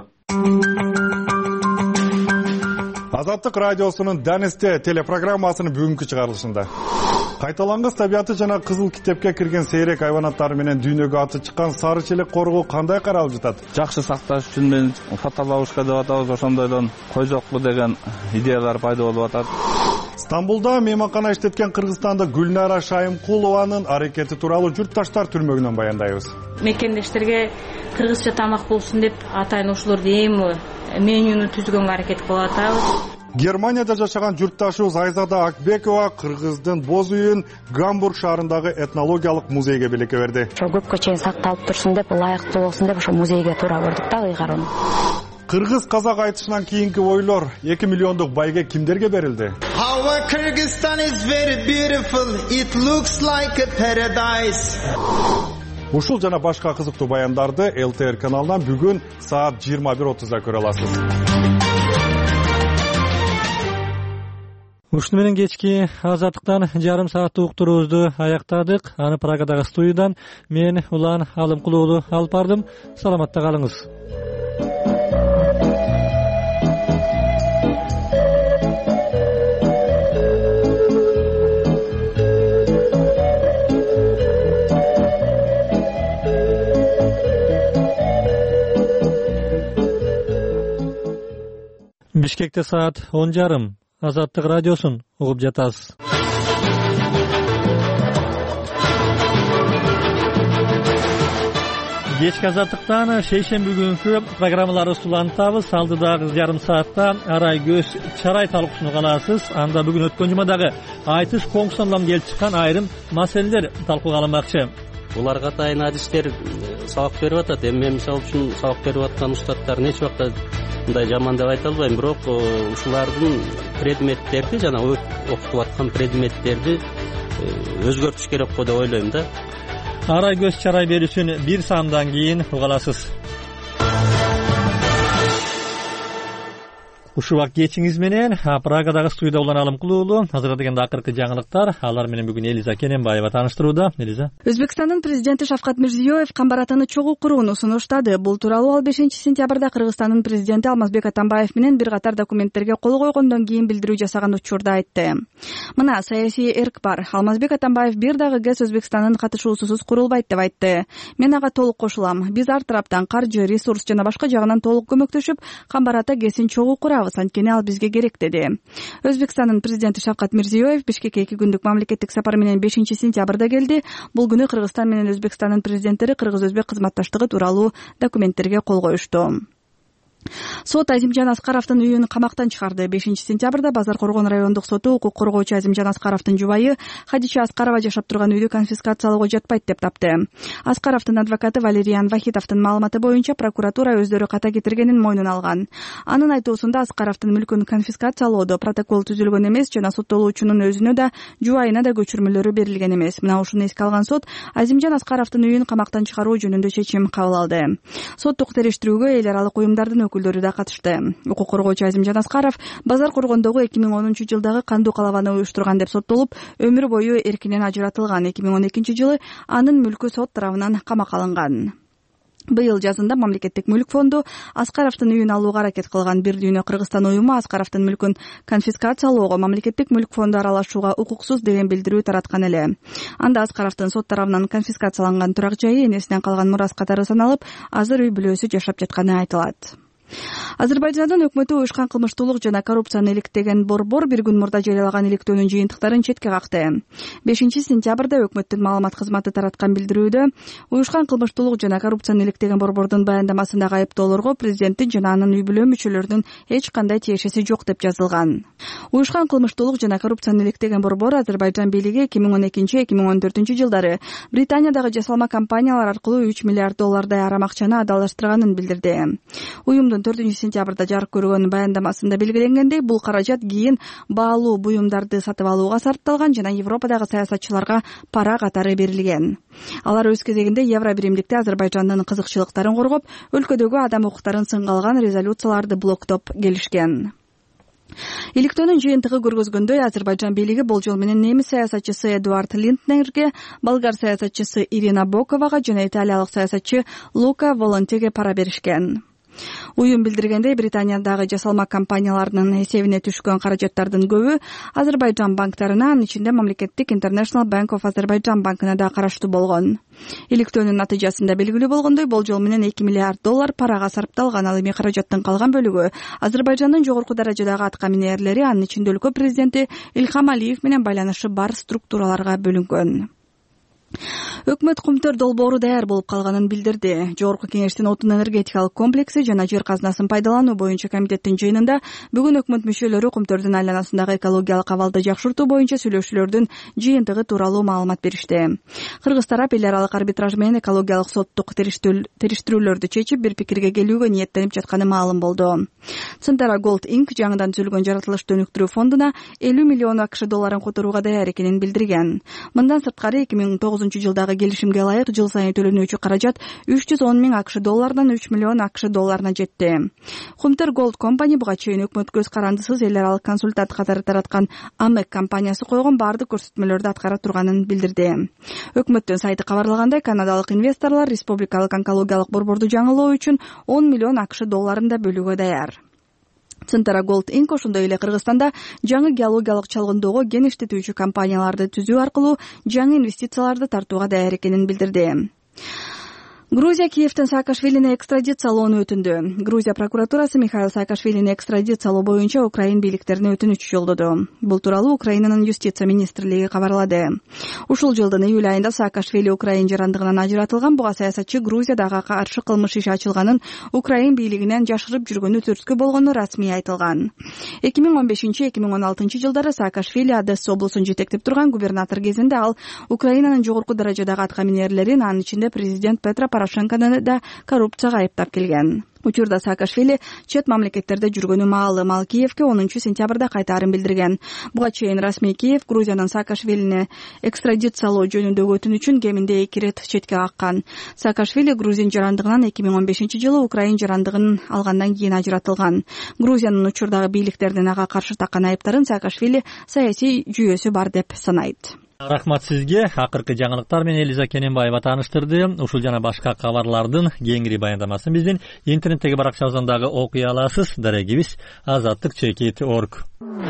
S20: Азаттык радиосунун Данисте телепрограммасынын бүгүнкү чыгарылышында кайталангыс табияты жана кызыл китепке кирген сейрек хайванаттар менен дүйнөгө аты чыккан сары челек коргоо кандай каралып жатат?
S21: Жакшы сакташ үчүн мен фотоловушка деп атабыз, ошондойдон койзоклу деген идеялар пайда болуп атат.
S20: Стамбулда мейманкана иштеткен Кыргызстанда Гүлнара Шайымкулованын аракети тууралуу журтташтар түрмөгүнөн баяндайбыз.
S22: Мекендештерге кыргызча тамак болсун деп атайын ошолорду эми менюну түзгөнгө аракет кылып атабыз.
S20: Германияда жашаган журтташыбыз Айзада Акбекова Кыргыздын Боз үйүн Гамбург шаарындагы этнологиялык музейге белекке берди.
S4: Ошо көпкө чейин сакталып турсун деп, ылайыктуу болсун деп ошо музейге туура көрдүк да ыйгарууну.
S20: Кыргыз казак айтышынан кийинки ойлор эки миллиондук байге кимдерге берилди?
S22: Our Kyrgyzstan is very beautiful. It looks like a paradise.
S20: Ушул жана башка кызыктуу баяндарды эл тэ эр каналынан бүгүн саат жыйырма бир отузда көрө аласыз.
S1: Ушуну менен кечки азаттыктан жарым сааттык уктуруубузду аяктадык. Аны Прагадагы студиядан мен Улан Алымкул уулу алып бардым. Саламатта калыңыз. Бишкекте саат он жарым. Азаттык радиосун угуп жатасыз. Кечки азаттыктан шейшемби күнкү программаларды улантабыз. Алдыдагы жарым саатта арай көз чарай талкуусун каласыз. Анда бүгүн өткөн жумадагы айтыш коңгусундан келип чыккан айрым маселелер талкууга алынмакчы.
S23: Буларга атайын адистер сабак берип атат. Эми мен мисалы үчүн сабак берип аткан устаттарын эч убакта мындай жаман деп айта албайм, бирок ушулардын предметтерди жана окутуп аткан предметтерди өзгөртүш керек го деп ойлойм да.
S1: Арай көз чарай берүүсүн бир саамдан кийин уга аласыз. Ушул убакыт кечиңиз менен Прагадагы студияда Улан Алымкул уулу азырдаган акыркы жаңылыктар. Алар менен бүгүн Элиза Кененбаева тааныштырууда. Элиза.
S3: Өзбекстандын президенти Шавкат Мирзиёев камбаратаны чогуу курууну сунуштады. Бул тууралуу ал бешинчи сентябрда Кыргызстандын президенти Алмазбек Атамбаев менен бир катар документтерге кол койгондон кийин билдирүү жасаган учурда айтты. Мына саясий эрк бар. Алмазбек Атамбаев бир дагы ГЭС Өзбекстандын катышуусусуз курулбайт деп айтты. Мен ага толук кошулам. Биз ар тараптан каржы, ресурс жана башка жагынан толук көмөктөшүп, камбарата ГЭСин чогуу курабыз. Анткени ал бизге керек деди. Өзбекстандын президенти Шавкат Мирзиёев Бишкекке эки күндүк мамлекеттик сапар менен бешинчи сентябрда келди. Бул күнү Кыргызстан менен Өзбекстандын президенттери кыргыз-өзбек кызматташтыгы тууралуу документтерге кол коюшту. Сот Азимжан Аскаровдун үйүн камактан чыгарды. бешинчи сентябрда Базар Коргон райондук соту укук коргоочу Азимжан Аскаровдун жубайы Хадича Аскарова жашап турган үйдү конфискациялоого жатпайт деп тапты. Аскаровдун адвокаты Валериан Вахитовдун маалыматы боюнча прокуратура өздөрү ката кетиргенин мойнуна алган. Анын айтуусунда Аскаровдун мүлкүн конфискациялоодо протокол түзүлгөн эмес жана соттолуучунун өзүнө да жубайына да көчүрмөлөрү берилген эмес. Мына ушуну эске алган сот Азимжан Аскаровдун үйүн камактан чыгаруу жөнүндө чечим кабыл алды. Соттук териштирүүгө эл аралык уюмдардын өкүлдөрү да катышты. Укук коргоочу Азимжан Аскаров Базар Коргондогу эки миң онунчу жылдагы кандуу калабаны уюштурган деп соттолуп, өмүр бою эркинен ажыратылган. эки миң он экинчи жылы анын мүлкү сот тарабынан камакка алынган. Быйыл жазында мамлекеттик мүлк фонду Аскаровдун үйүн алууга аракет кылган. Бир дүйнө Кыргызстан уюму Аскаровдун мүлкүн конфискациялоого мамлекеттик мүлк фонду аралашууга укуксуз деген билдирүү тараткан эле. Анда Аскаровдун сот тарабынан конфискацияланган турак жайы энесинен калган мурас катары саналып, азыр үй бүлөсү жашап жатканы айтылат. Азербайжандын өкмөтү уюшкан кылмыштуулук жана коррупцияны иликтеген борбор бир күн мурда жарыялаган иликтөөнүн жыйынтыктарын четке какты. бешинчи сентябрда өкмөттүн маалымат кызматы тараткан билдирүүдө уюшкан кылмыштуулук жана коррупцияны иликтеген борбордун баяндамасындагы айыптоолорго президенттин жана анын үй бүлө мүчөлөрүнүн эч кандай тиешеси жок деп жазылган. Уюшкан кылмыштуулук жана коррупцияны иликтеген борбор Азербайжан бийлиги эки миң он экинчи эки миң он төртүнчү жылдары Британиядагы жасалма компаниялар аркылуу үч миллиард доллардай арам акчаны адалдаштырганын билдирди. Уюмдун төртүнчү сентябрда жарык көргөн баяндамасында белгиленгендей, бул каражат кийин баалуу буюмдарды сатып алууга сарпталган жана Европадагы саясатчыларга пара катары берилген. Алар өз кезегинде евро биримдикте Азербайжандын кызыкчылыктарын коргоп, өлкөдөгү адам укуктарын сынга алган резолюцияларды блоктоп келишкен. Иликтөөнүн жыйынтыгы көргөзгөндөй, Азербайжан бийлиги болжол менен немис саясатчысы Эдуард Линднерге, болгар саясатчысы Ирина Боковага жана италиялык саясатчы Лука Волонтеге пара беришкен. Уюм билдиргендей, Британиядагы жасалма компанияларынын эсебине түшкөн каражаттардын көбү Азербайжан банктарына, анын ичинде мамлекеттик International Bank of Azerbaijan банкына да караштуу болгон. Иликтөөнүн натыйжасында белгилүү болгондой, болжол менен эки миллиард доллар парага сарпталган. Ал эми каражаттын калган бөлүгү Азербайжандын жогорку даражадагы атка минерлери, анын ичинде өлкө президенти Илхам Алиев менен байланышы бар структураларга бөлүнгөн. Өкмөт Кумтөр долбоору даяр болуп калганын билдирди. Жогорку кеңештин отун энергетикалык комплекси жана жер казынасын пайдалануу боюнча комитеттин жыйынында бүгүн өкмөт мүчөлөрү Кумтөрдүн айланасындагы экологиялык абалды жакшыртуу боюнча сүйлөшүүлөрдүн жыйынтыгы тууралуу маалымат беришти. Кыргыз тарап эл аралык арбитраж менен экологиялык соттук териштирүүлөрдү чечип бир пикирге келүүгө ниеттенип жатканы маалым болду. Центара Gold инк жаңыдан түзүлгөн жаратылышты өнүктүрүү фондуна элүү миллион акш долларын которууга даяр экенин билдирген. Мындан сырткары эки миң тогузунчу жылдагы келишимге ылайык жыл сайын төлөнүүчү каражат үч жүз он миң акш долларынан үч миллион акш долларына жетти. Кумтөр Gold компания буга чейин өкмөт көз карандысыз эл аралык консультант катары тараткан Амек компаниясы койгон баардык көрсөтмөлөрдү аткара турганын билдирди. Өкмөттүн сайты кабарлагандай, канадалык инвесторлор республикалык онкологиялык борборду жаңылоо үчүн он миллион акш долларын да бөлүүгө даяр. Центара Gold инк ошондой эле Кыргызстанда жаңы геологиялык чалгындоого ген иштетүүчү компанияларды түзүү аркылуу жаңы инвестицияларды тартууга даяр экенин билдирди. Грузия Киевтен Саакашвилини экстрадициялоону өтүндү. Грузия прокуратурасы Михаил Саакашвилини экстрадициялоо боюнча Украин бийликтерине өтүнүч жолдоду. Бул тууралуу Украинанын юстиция министрлиги кабарлады. Ушул жылдын июль айында Саакашвили Украин жарандыгынан ажыратылган. Буга саясатчы Грузиядага каршы кылмыш иши ачылганын Украин бийлигинен жашырып жүргөнү төрткү болгону расмий айтылган. эки миң он бешинчи — эки миң он алтынчы жылдары Саакашвили Одесса облусун жетектеп турган губернатор кезинде ал Украинанын жогорку даражадагы аткаминерлерин, анын ичинде президент Петро Порошенкону да коррупцияга айыптап келген. Учурда Саакашвили чет мамлекеттерде жүргөнү маалым. Ал Киевке онунчу сентябрда кайтаарын билдирген. Буга чейин расмий Киев Грузиянын Саакашвилини экстрадициялоо жөнүндөгү өтүнүчүн кеминде эки ирет четке каккан. Саакашвили Грузин жарандыгынан эки миң он бешинчи жылы Украин жарандыгын алгандан кийин ажыратылган. Грузиянын учурдагы бийликтердин ага каршы таккан айыптарын Саакашвили саясий жүйөсү бар деп санайт.
S1: Рахмат сизге. Акыркы жаңылыктар менен Элиза Кененбаева тааныштырды. Ушул жана башка кабарлардын кеңири баяндамасын биздин интернеттеги баракчабыздан дагы окуй аласыз. Дарегибиз азаттык чекит точка орг.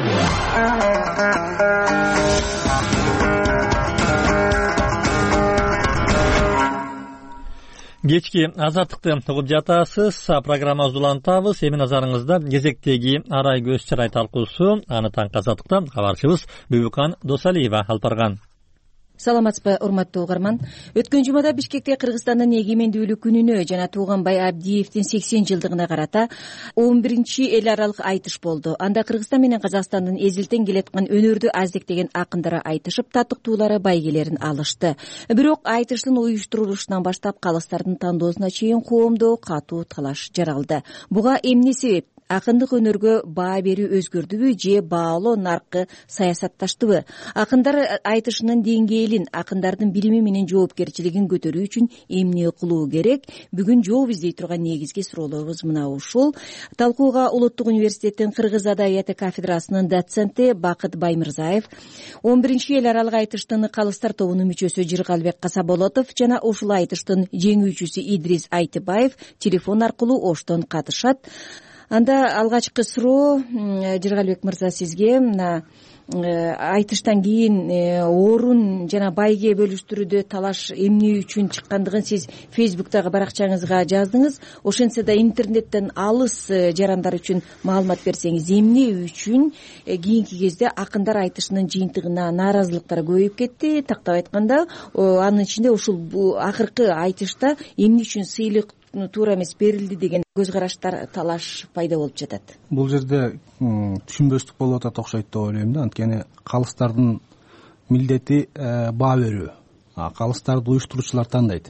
S1: Кечки азаттыкты угуп жатасыз. Программабызды улантабыз. Эми назарыңызда кезектеги арай көз чырай талкуусу. Аны таңкы азаттыкта кабарчыбыз Бүбүкан Досалиева алып барган.
S5: Саламатсызбы, урматтуу угарман. Өткөн жумада Бишкекте Кыргызстандын эгемендүүлүк күнүнө жана Тууганбай Абдиевдин сексен жылдыгына карата он биринчи эл аралык айтыш болду. Анда Кыргызстан менен Казакстандын эзилтен келаткан өнөрдү аздектеген акындары айтышып, татыктуулары байгелерин алышты. Бирок айтыштын уюштурулушунан баштап калыстардын тандоосуна чейин коомдо катуу талаш жаралды. Буга эмне себеп? Акындык өнөргө баа берүү өзгөрдүбү же баалоо наркы саясатташтыбы? Акындар айтышынын деңгээлин, акындардын билими менен жоопкерчилигин көтөрүү үчүн эмне кылуу керек? Бүгүн жооп издей турган негизги суроолорубуз мына ушул. Талкууга Улуттук университеттин Кыргыз адабияты кафедрасынын доценти Бакыт Баймырзаев, он биринчи эл аралык айтыштын калыстар тобунун мүчөсү Жыргалбек Касаболотов жана ушул айтыштын жеңүүчүсү Идрис Айтыбаев телефон аркылуу оштон катышат. Анда алгачкы суроо Жыргалбек мырза сизге. Мына айтыштан кийин орун жана байге бөлүштүрүүдө талаш эмне үчүн чыккандыгын сиз Фейсбуктагы баракчаңызга жаздыңыз. Ошентсе да интернеттен алыс жарандар үчүн маалымат берсеңиз, эмне үчүн кийинки кезде акындар айтышынын жыйынтыгына нааразылыктар көбөйүп кетти? Тактап айтканда, анын ичинде ушул акыркы айтышта эмне үчүн сыйлык туура эмес берилди деген көз караштар, талаш пайда болуп жатат.
S11: Бул жерде түшүнбөстүк болуп атат окшойт деп ойлойм да. Анткени калыстардын милдети баа берүү. Калыстарды уюштуруучулар тандайт.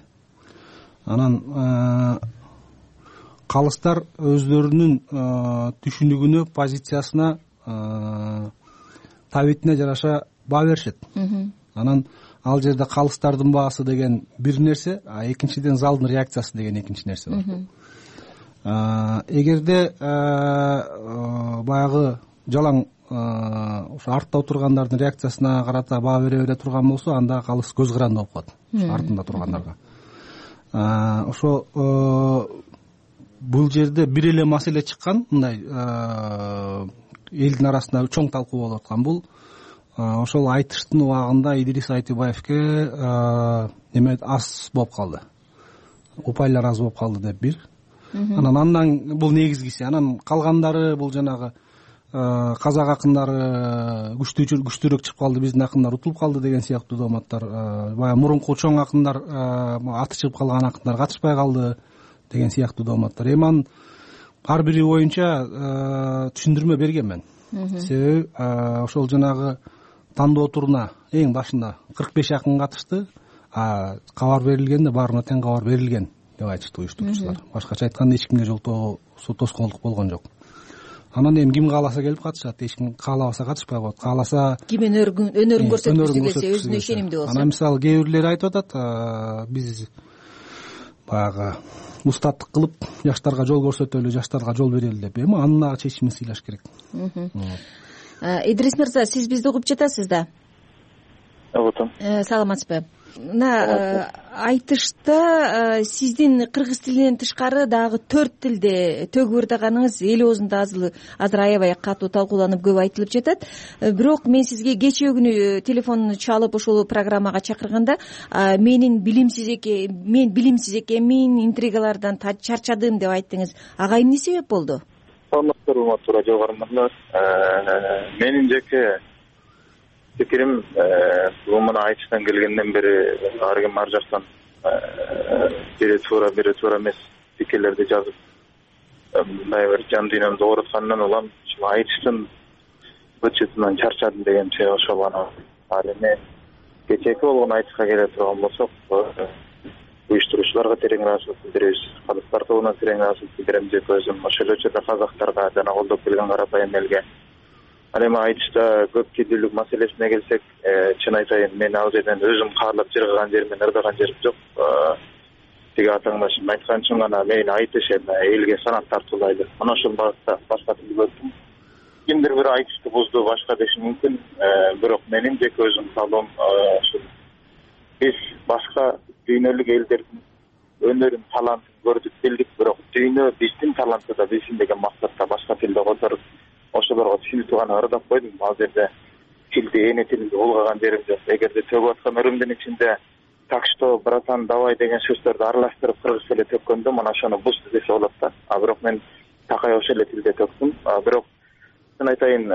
S11: Анан калыстар өздөрүнүн түшүнүгүнө, позициясына, табитине жараша баа беришет. Анан ал жерде калыстардын баасы деген бир нерсе, а экинчиден залдын реакциясы деген экинчи нерсе бар. Эгерде баягы жалаң ошо артта отургандардын реакциясына карата баа бере бере турган болсо, анда калыс көз каранды болуп калат артында тургандарга. Ошо бул жерде бир эле маселе чыккан, мындай элдин арасында чоң талкуу болуп аткан. Бул ошол айтыштын убагында Идрис Айтыбаевке неме аз болуп калды. Упайлар аз болуп калды деп бир. Анан андан бул негизгиси. Анан калгандары бул жанагы казак акындары күчтүү күчтүүрөөк чыгып калды, биздин акындар утулуп калды деген сыяктуу дооматтар, баягы мурунку чоң акындар, аты чыгып калган акындар катышпай калды деген сыяктуу дооматтар. Эми анын ар бири боюнча түшүндүрмө берген мен. Себеби ошол жанагы тандоо туруна эң башында кырк беш акын катышты, а кабар берилгенде баарына тең кабар берилген деп айтышты уюштуруучулар. Башкача айтканда эч кимге жол тоскоолдук болгон жок. Анан эми ким кааласа келип катышат, эч ким каалабаса катышпай коет. Кааласа
S5: ким өнөрүн көрсөткүсү келсе, өзүнө ишенимдүү болсо.
S11: Анан мисалы кээ бирлер айтып атат, биз баягы устаттык кылып жаштарга жол көрсөтөлү, жаштарга жол берели деп. Эми анын чечимин сыйлаш керек.
S5: Идрис мырза, сиз бизди угуп жатасыз да?
S6: Угутум.
S5: Саламатсызбы? Мына айтышта сиздин кыргыз тилинен тышкары дагы төрт тилде төгүп ырдаганыңыз эл оозунда азыр аябай катуу талкууланып көп айтылып жатат. Бирок мен сизге кечээ күнү телефон чалып ошол программага чакырганда менин билимсиз экен, мен билимсиз экенмин, интригалардан чарчадым деп айттыңыз. Ага эмне себеп болду?
S6: Урматтуу радио каармандар, менин жеке пикирим бүгүн мына айтыштан келгенден бери ар ким ар жактан бири туура бири туура эмес пикирлерди жазып мындай бир жан дүйнөмдү ооруткандан улам айтыштын быт-чытынан чарчадым деген сөз ошол гана. Ал эми кечээки болгон айтышка келе турган болсок, уюштуруучуларга терең ыраазычылык билдиребиз, калыстар тобуна терең ыраазычылык билдирем деп өзүм ошол эле учурда казактарга жана колдоп келген карапайым элге. Ал эми айтышта көп тилдүүлүк маселесине келсек, чын айтайын, мен ал жерден өзүм каалап жыргаган жерим менен ырдаган жерим жок. Тиги атаңдашым айткан үчүн гана мен айтыш эми элге санат тартуулайлы. Мына ошол багытта башка тил көрдүм. Кимдир бир айтышты бузду, башка деши мүмкүн, бирок менин жеке өзүм каалоом ушул. Биз башка дүйнөлүк элдердин өнөрүн, талантын көрдүк, билдик, бирок дүйнө биздин талантты да билсин деген максатта башка тилде которуп ошолорго түшүнүп гана ырдап койдум. Ал жерде тилди, эне тилинде улгаган жерим жок. Эгерде төгүп аткан өрүмдүн ичинде так что, братан, давай деген сөздөрдү аралаштырып кыргыз эле төккөндө мына ошону бузду десе болот да. А бирок мен такай ошол эле тилде төктүм. Бирок мен айтайын,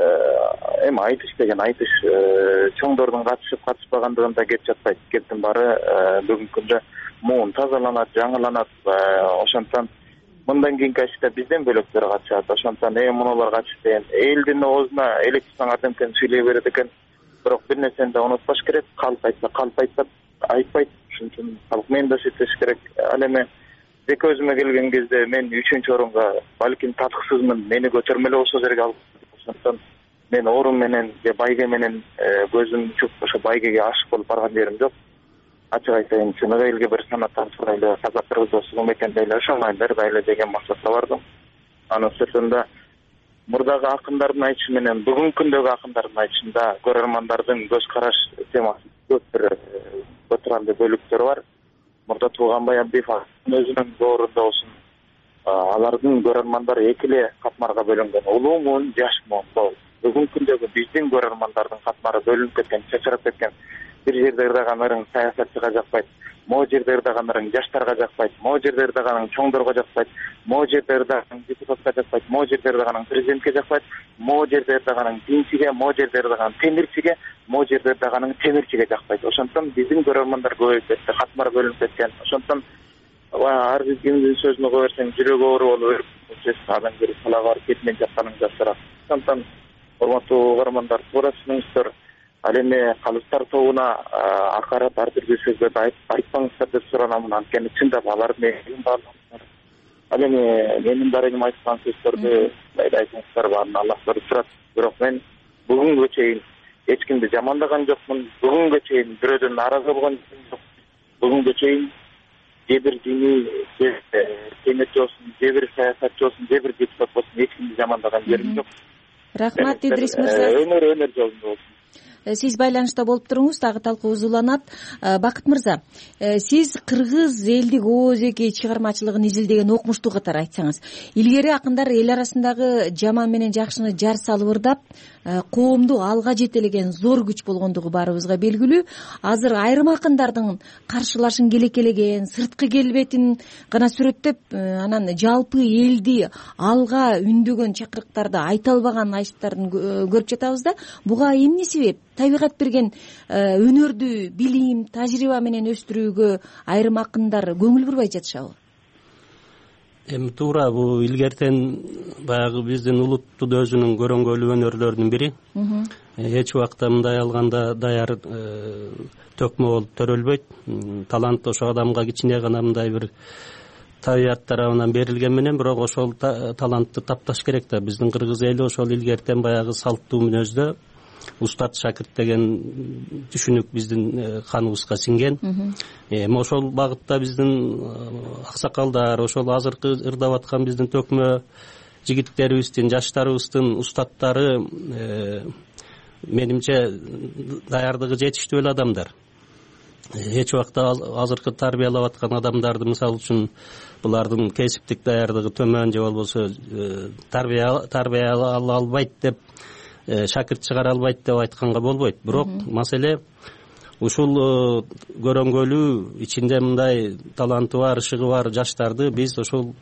S6: эми айтыш деген айтыш чоңдордун катышып катышпагандыгында кеп жатпайт. Кептин баары бүгүнкү күндө муун тазаланат, жаңыланат. Ошондон мындан кийинки айтышта бизден бөлөктөр катышат. Ошондон эми мунулар катышты деген элдин оозуна элек саңардын экен сүйлөй берет экен. Бирок бир нерсени да унутпаш керек. Калп айтса калп айтпайт, айтпайт. Ошон үчүн калк менен да сүйлөш керек. Ал эми жеке өзүмө келген кезде мен үчүнчү орунга балким татыксызмын, мени көтөрмөлө ошол жерге алып. Ошондон мен орун менен же байге менен көзүм чуп ошо байгеге ашык болуп барган жерим жок. Ачык айтайын, чыныгы элге бир санат тартуулайлы, казак кыргыз досугум экен дейле, ошоңой ырдайлы деген максатта бардым. Анын сыртында мурдагы акындардын айтышы менен бүгүнкү күндөгү акындардын айтышында көрөрмандардын көз караш темасы көп бир көтөрөндү бөлүктөр бар. Мурда Тууганбай Абдиев өзүнүн доорунда болсун, алардын көрөрмандары эки эле катмарга бөлүнгөн. Улуу муун, жаш муун. Бүгүнкү күндөгү биздин көрөрмандардын катмары бөлүнүп кеткен, чачырап кеткен. Бир жерде ырдаган ырың саясатчыга жакпайт, могу жерде ырдаган ырың жаштарга жакпайт, могу жерде ырдаганың чоңдорго жакпайт, могу жерде ырдаганың депутатка жакпайт, могу жерде ырдаганың президентке жакпайт, могу жерде ырдаганың динчиге, могу жерде ырдаганың темирчиге, могу жерде ырдаганың темирчиге жакпайт. Ошондон биздин көрөрмандар көбөйүп кетти, катмар бөлүнүп кеткен. Ошондон ар бир кимдин сөзүн уга берсең жүрөгү оору болуп берип, адам көрүп калага барып кетмен жатканың жакшыраак. Ошондон урматтуу угармандар, туура түшүнүңүздөр. Ал эми калыстар тобуна акарат ар түрдүү сөздөрдү айтпаңыздар деп суранамын. Анткени чындап алар менин баардыгы. Ал эми менин дарегим айткан сөздөрдү мындай айтыңыздар, баарын Аллах көрүп турат. Бирок мен бүгүнгө чейин эч кимди жамандаган жокмун. Бүгүнгө чейин бирөөдөн нааразы болгон жок. Бүгүнгө чейин же бир диний темирчи болсун, же бир саясатчы болсун, же бир депутат болсун, эч кимди жамандаган жерим жок.
S5: Рахмат, Идрис мырза.
S6: Өнөр өнөр жолунда болсун.
S5: Сиз байланышта болуп туруңуз, дагы талкуубуз уланат. Бакыт мырза, сиз кыргыз элдик ооз-эки чыгармачылыгын изилдеген окумуштуу катары айтсаңыз, илгери акындар эл арасындагы жаман менен жакшыны жар салып ырдап, коомду алга жетелеген зор күч болгондугу баарыбызга белгилүү. Азыр айрым акындардын каршылашын келекелеген, сырткы келбетин гана сүрөттөп, анан жалпы элди алга үндөгөн чакырыктарды айта албаган айшыптарын көрүп жатабыз да. Буга эмне себеп? Табигат берген өнөрдү билим, тажрыйба менен өстүрүүгө айрым акындар көңүл бурбай жатышабы?
S23: Эми туура, бул илгертен баягы биздин улуттун өзүнүн көрөнгөлүү өнөрлөрүнүн бири. Эч убакта мындай алганда даяр төкмө болуп төрөлбөйт. Талант ошо адамга кичине гана мындай бир табият тарабынан берилген менен, бирок ошол талантты тапташ керек да. Биздин кыргыз эли ошол илгертен баягы салттуу мүнөздө устат шакырт деген түшүнүк биздин каныбызга сиңген. Эми ошол багытта биздин аксакалдар, ошол азыркы ырдап аткан биздин төкмө жигиттерибиздин, жаштарыбыздын устаттары менимче даярдыгы жетиштүү эле адамдар. Эч убакта азыркы тарбиялап аткан адамдарды, мисалы үчүн, булардын кесиптик даярдыгы төмөн же болбосо тарбия ала албайт деп, шакырт чыгара албайт деп айтканга болбойт. Бирок маселе ушул көрөнгөлүү ичинде мындай таланты бар, ышыгы бар жаштарды биз ошол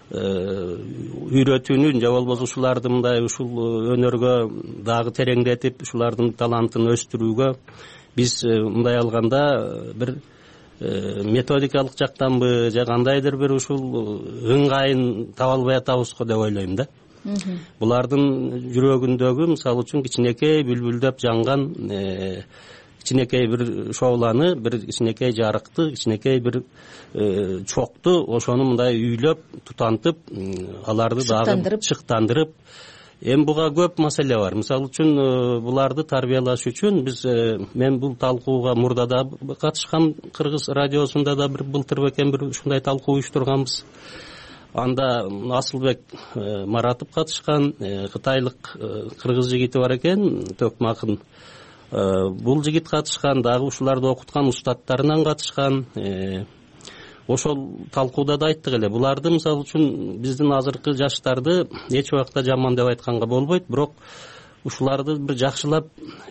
S23: үйрөтүүнүн же болбосо ушуларды мындай ушул өнөргө дагы тереңдетип, ушулардын талантын өстүрүүгө биз мындай алганда бир методикалык жактанбы же кандайдыр бир ушул ыңгайын таба албай атабызго деп ойлойм да. Булардын жүрөгүндөгү мисалы үчүн кичинекей бүлбүлдөп жанган кичинекей бир шооланы, бир кичинекей жарыкты, кичинекей бир чокту, ошону мындай үйлөп, тутантып, аларды дагы чыктандырып. Эми буга көп маселе бар. Мисалы үчүн буларды тарбиялаш үчүн биз, мен бул талкууга мурда да катышкам, Кыргыз радиосунда да бир былтыр бекен бир ушундай талкуу уюштурганбыз. Анда Асылбек Маратов катышкан, кытайлык кыргыз жигити бар экен, төкмө акын. Бул жигит катышкан, дагы ушуларды окуткан устаттарынан катышкан. Ошол талкууда да айттык эле. Буларды мисалы үчүн биздин азыркы жаштарды эч убакта жаман деп айтканга болбойт, бирок ушуларды бир жакшылап,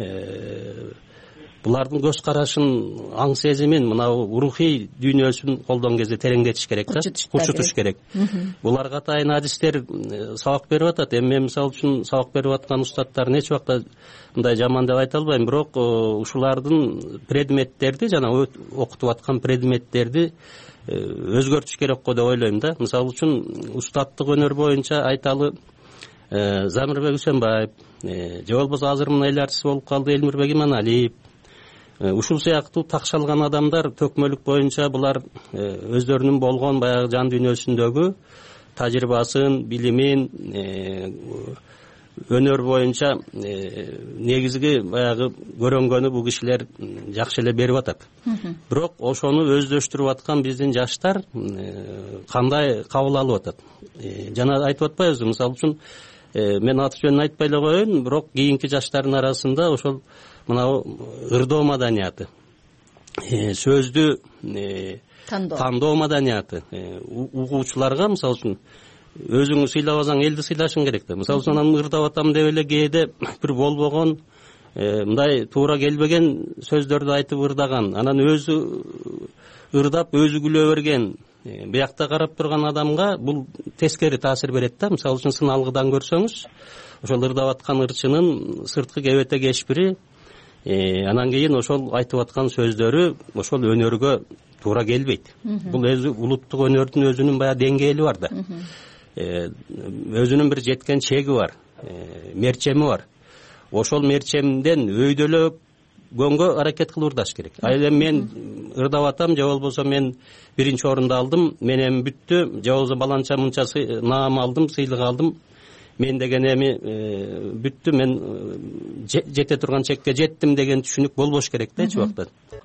S23: булардын көз карашын, аң сезимин, мына рухий дүйнөсүн колдон кезде тереңдетиш керек да, курчутуш керек. Буларга атайын адистер сабак берип атат. Эми мен мисалы үчүн сабак берип аткан устаттарын эч убакта мындай жаман деп айта албайм, бирок ушулардын предметтерди, жана окутуп аткан предметтерди өзгөртүш керек го деп ойлойм да. Мисалы үчүн устаттык өнөр боюнча айталы Замирбек Үсөнбаев, же болбосо азыр мына эл артист болуп калды Элмирбек Иманалиев, ушул сыяктуу такшалган адамдар төкмөлүк боюнча булар өздөрүнүн болгон баягы жан дүйнөсүндөгү тажрыйбасын, билимин, өнөр боюнча негизги баягы көрөнгөнү бул кишилер жакшы эле берип атат. Бирок ошону өздөштүрүп аткан биздин жаштар кандай кабыл алып атат? Жана айтып атпайбызбы, мисалы үчүн мен аты жөнүн айтпай эле коеюн, бирок кийинки жаштардын арасында ошол мына ырдоо маданияты, сөздү тандоо маданияты, угуучуларга мисалы үчүн өзүңү сыйлабасаң элди сыйлашың керек да. Мисалы үчүн анан ырдап атам деп эле кээде бир болбогон, мындай туура келбеген сөздөрдү айтып ырдаган, анан өзү ырдап өзү күлө берген, биякта карап турган адамга бул тескери таасир берет да. Мисалы үчүн сыналгыдан көрсөңүз, ошол ырдап аткан ырчынын сырткы кебете кешпири, анан кийин ошол айтып аткан сөздөрү ошол өнөргө туура келбейт. Бул өзү улуттук өнөрдүн өзүнүн баягы деңгээли бар да. Өзүнүн бир жеткен чеги бар, мерчеми бар. Ошол мерчемден өйдөлөгөнгө аракет кылып ырдаш керек. Ал эми мен ырдап атам, же болбосо мен биринчи орунду алдым, менен бүттү, же болбосо баланча мынча наам алдым, сыйлык алдым, мен деген эми бүттү, мен жете турган чекке жеттим деген түшүнүк болбош керек да эч убакта.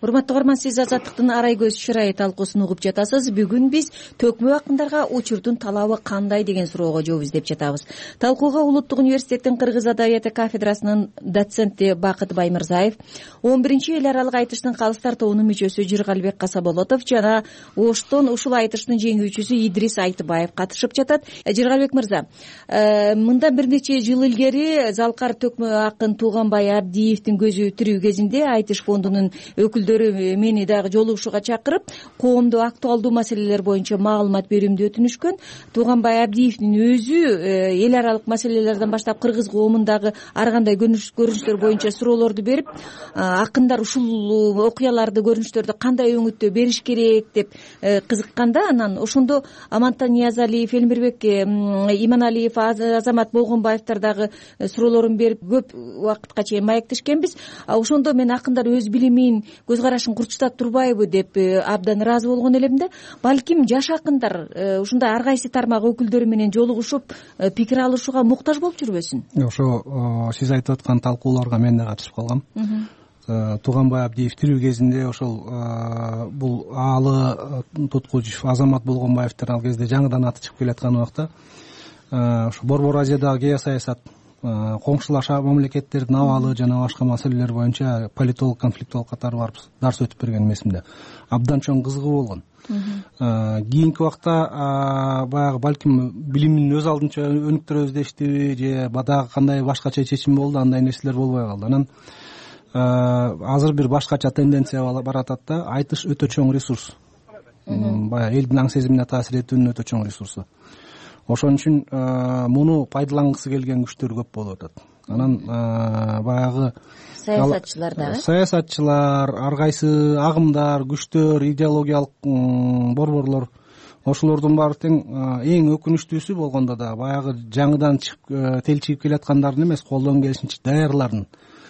S5: урматтуу угарман, сиз Азаттыктын арай көз чырайы талкуусун угуп жатасыз. Бүгүн биз төкмө акындарга учурдун талабы кандай деген суроого жооп издеп жатабыз. Талкууга Улуттук университеттин кыргыз адабияты кафедрасынын доценти Бакыт Баймырзаев, он биринчи эл аралык айтыштын калыстар тобунун мүчөсү Жыргалбек Касаболотов жана Оштон ушул айтыштын жеңүүчүсү Идрис Айтыбаев катышып жатат. Жыргалбек мырза, мындан бир нече жыл илгери залкар төкмө акын Тууганбай Абдиевдин көзү тирүү кезинде айтыш фондунун өкүлдөрү мени дагы жолугушууга чакырып, коомдо актуалдуу маселелер боюнча маалымат берүүмдү өтүнүшкөн. Тууганбай Абдиевдин өзү эл аралык маселелерден баштап кыргыз коомундагы ар кандай көрүнүштөр боюнча суроолорду берип, акындар ушул окуяларды, көрүнүштөрдү кандай өңүттөө бериш керек деп кызыкканда, анан ошондо Амантан Ниязалиев, Элмирбек Иманалиев, Азамат Болгонбаевдер дагы суроолорун берип көп убакытка чейин маектешкенбиз. Ошондо мен акындар өз билимин, көз карашын курчутап турбайбы деп абдан ыраазы болгон элем да. Балким жаш акындар ушундай ар кайсы тармак өкүлдөрү менен жолугушуп пикир алышууга муктаж болуп жүрбөсүн?
S7: Ошо сиз айтып аткан талкууларга мен да катышып калгам. Тууганбай Абдиев тирүү кезинде ошол бул Аалы Туткучев, Азамат Болгонбаевдер ал кезде жаңыдан аты чыгып келаткан убакта ошо Борбор Азиядагы геосаясат, коңшулаш мамлекеттердин абалы жана башка маселелер боюнча политолог, конфликтолог катары барып дарс өтүп берген эмесимде. Абдан чоң кызыгуу болгон. Кийинки убакта баягы балким билимин өз алдынча өнүктүрөбүз дештиби же дагы кандай башкача чечим болду, андай нерселер болбой калды. Анан азыр бир башкача тенденция баратат да, айтыш өтө чоң ресурс. Баягы элдин аң сезимине таасир этүүнүн өтө чоң ресурсу. Ошон үчүн муну пайдалангысы келген күчтөр көп болуп атат. Анан баягы
S5: саясатчылар да,
S7: саясатчылар, ар кайсы агымдар, күчтөр, идеологиялык борборлор, ошолордун баары тең эң өкүнүчтүүсү болгондо да баягы жаңыдан чыгып телчигип келаткандардын эмес, колдон келишинче даярлардын,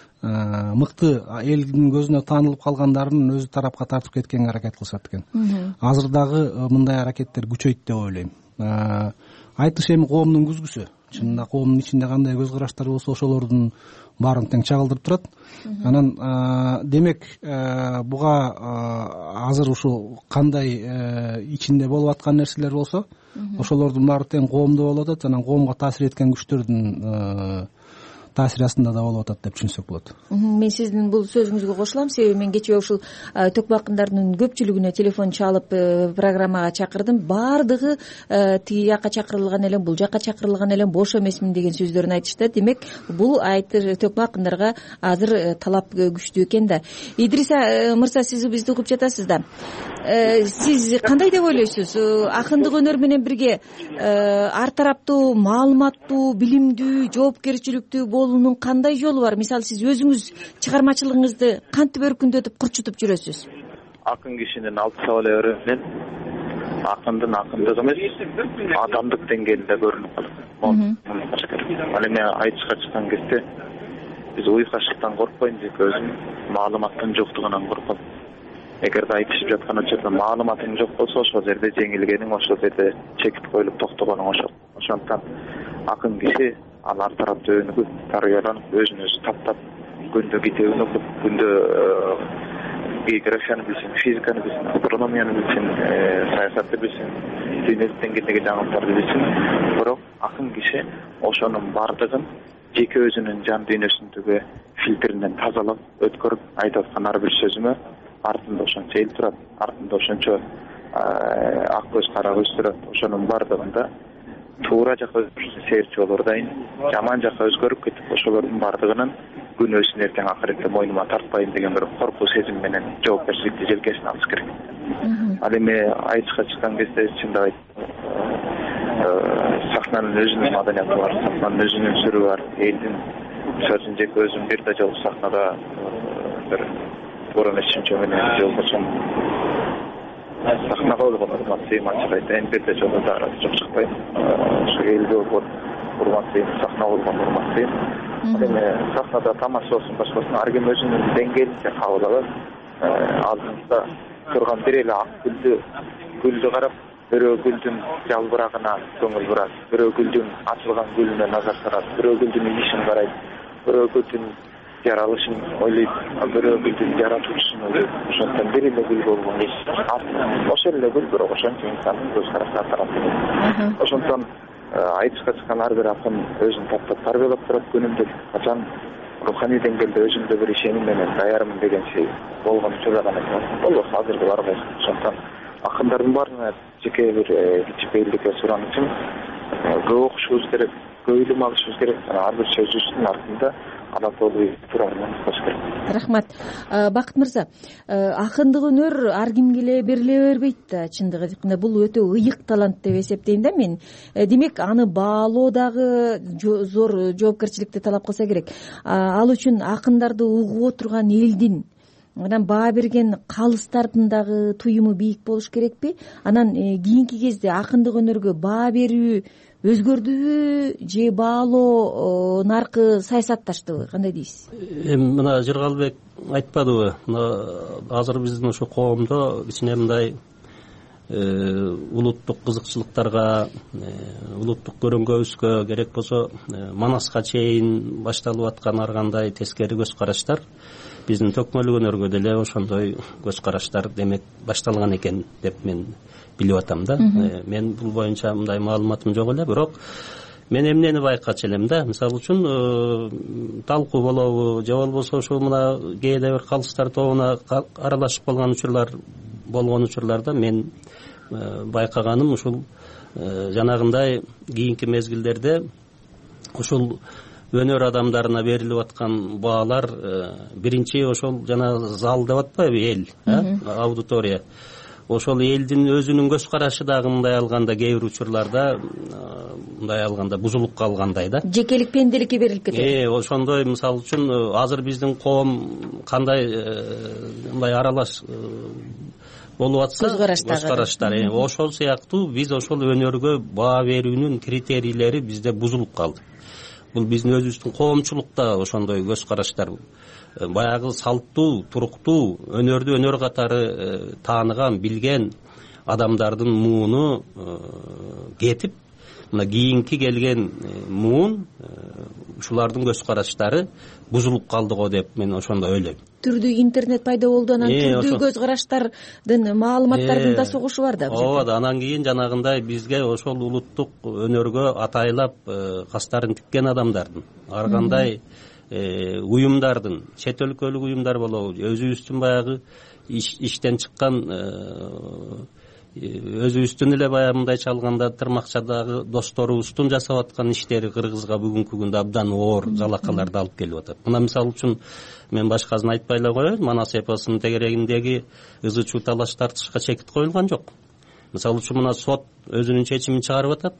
S7: мыкты элдин көзүнө таанылып калгандардын өзү тарапка тартып кеткенге аракет кылышат экен. Азыр дагы мындай аракеттер күчөйт деп ойлойм. Айтыш эми коомдун күзгүсү. Чынында коомдун ичинде кандай көз караштар болсо ошолордун баарын тең чагылдырып турат. Анан демек буга азыр ушул кандай ичинде болуп аткан нерселер болсо, ошолордун баары тең коомдо болуп атат. Анан коомго таасир эткен күчтөрдүн таасир астында да болуп атат деп түшүнсөк болот.
S5: Мен сиздин бул сөзүңүзгө кошулам, себеби мен кечээ ушул төкмө акындардын көпчүлүгүнө телефон чалып программага чакырдым. Баардыгы тиги жакка чакырылган элем, бул жакка чакырылган элем, бош эмесмин деген сөздөрүн айтышты. Демек, бул айтыр төкмө акындарга азыр талап күчтүү экен да. Идриса мырза, сиз бизди угуп жатасыз да. Сиз кандай деп ойлойсуз? Акындык өнөр менен бирге ар тараптуу, маалыматтуу, билимдүү, жоопкерчиликтүү болуунун кандай жолу бар? Мисалы, сиз өзүңүз чыгармачылыгыңызды кантип өркүндөтүп, курчутуп жүрөсүз?
S6: Акын кишинин алты сабалары менен акындын акындыгы эмес, адамдык деңгээлинде көрүнүп калат. Ал эми айтышка чыккан кезде биз уйкаштыктан коркпойм дейт, өзүм маалыматтын жоктугунан корком. Эгерде айтышып жаткан учурда маалыматың жок болсо, ошол жерде жеңилгениң, ошол жерде чекит коюлуп токтогонуң ошол. Ошондуктан акын киши ал ар тараптуу өнүгүп, тарыяланып, өзүн өзү таптап, күндө китебин окуп, күндө географияны билсин, физиканы билсин, астрономияны билсин, саясатты билсин, дүйнөлүк деңгээлдеги жаңылыктарды билсин. Бирок акын киши ошонун бардыгын жеке өзүнүн жан дүйнөсүндөгү фильтринен тазалап, өткөрүп, айтып аткан ар бир сөзүмө артында ошончо эл турат, артында ошончо ак көз, кара көз турат. Ошонун бардыгында туура жакка сейирчи болор дайын, жаман жакка өзгөрүп кетип, ошолордун бардыгынын күнөөсүн эртең акыретте мойнума тартпайм деген бир коркуу сезим менен жоопкерчиликти желкесине алыш керек. Ал эми айтышка чыккан кезде чындап айтып, сахнанын өзүнүн маданияты бар, сахнанын өзүнүн сүрү бар. Элдин мисалы үчүн жеке өзүм бир да жолу сахнада бир туура эмес түшүнчө менен же болбосо сахнага болгон урматтайм, ачык айтайын, бир да жолу да жок чыкпайм. Ошо элге болгон урматтайм, сахна болгон урматтайм. Ал эми сахнада тамаша болсун, башка болсун, ар ким өзүнүн деңгээлинче кабыл алат. Алдыңызда турган бир эле ак гүлдү гүлдү карап, бирөө гүлдүн жалбырагына көңүл бурат, бирөө гүлдүн ачылган гүлүнө назар салат, бирөө гүлдүн ийишин карайт, бирөө гүлдүн жаралышын ойлойт, бирөө билди жаратуучусун ойлойт. Ошондон бир эле гүл болгон эч ошол эле гүл, бирок ошончо инсандын көз карашы ар тарап. Ошондон айтышка чыккан ар бир акын өзүн таптап тарбиялап турат күнүмдүк. Качан руханий деңгээлде өзүмдө бир ишеним менен даярмын деген şey болгон учурда гана болбосо азыркы барбайт. Ошондон акындардын баарына жеке бир кичипейилдикке суранычым көп окушубуз керек, көп илим алышыбыз керек. Ар бир сөзүбүздүн артында ала толуу турарынан кош керек.
S5: Рахмат. Бакыт мырза, акындык өнөр ар кимге эле бериле бербейт да, чындыгы айтканда бул өтө ыйык талант деп эсептейм да мен. Демек аны баалоо дагы зор жоопкерчиликти талап кылса керек. Ал үчүн акындарды угуп отурган элдин, анан баа берген калыстардын дагы туюму бийик болуш керекпи? Анан кийинки кезде акындык өнөргө баа берүү өзгөрдүбү же баалоо наркы саясатташтыбы, кандай дейсиз?
S23: Эми мына Жыргалбек айтпадыбы, азыр биздин ушу коомдо кичине мындай улуттук кызыкчылыктарга, улуттук көрөнгөбүзгө, керек болсо Манаска чейин башталып аткан ар кандай тескери көз караштар биздин төкмөлүк өнөргө деле ошондой көз караштар демек башталган экен деп мен билип атам да. Мен бул боюнча мындай маалыматым жок эле, бирок мен эмнени байкачу элем да, мисалы үчүн талкуу болобу же болбосо ошо мына кээде бир калыстар тобуна аралашып калган учурлар болгон учурларда мен байкаганым ушул жанагындай кийинки мезгилдерде ушул өнөр адамдарына берилип аткан баалар биринчи ошол жана зал деп атпайбы, эл, аудитория. Ошол элдин өзүнүн көз карашы дагы мындай алганда кээ бир учурларда мындай алганда бузулуп калгандай да. Жекелик
S5: пенделикке берилип кетет.
S23: Э, ошондой мисалы үчүн азыр биздин коом кандай мындай аралаш болуп атса, көз караштар, ошол сыяктуу биз ошол өнөргө баа берүүнүн критерийлери бизде бузулуп калды. Бул биздин өзүбүздүн коомчулукта ошондой көз караштар, баягы салттуу, туруктуу, өнөрдү өнөр катары тааныган, билген адамдардын мууну кетип, мына кийинки келген муун ушулардын көз караштары бузулуп калды го деп мен ошондой ойлойм.
S5: Түрдүү интернет пайда болду, анан түрдүү көз караштардын маалыматтардын да согушу бар да.
S23: Ооба, анан кийин жанагындай бизге ошол улуттук өнөргө атайлап кастарын тиккен адамдардын, ар кандай уюмдардын, чет өлкөлүк уюмдар болобу, өзүбүздүн баягы иштен чыккан өзүбүздүн эле баягы мындайча алганда тырмакчадагы досторубуздун жасап аткан иштери Кыргызга бүгүнкү күндө абдан оор жалакаларды алып келип атат. Мына мисалы үчүн мен башкасын айтпай эле коеюн, Манас эпосунун тегерегиндеги ызы чуу талаш тартышка чекит коюлган жок. Мисалы үчүн мына сот өзүнүн чечимин чыгарып атат,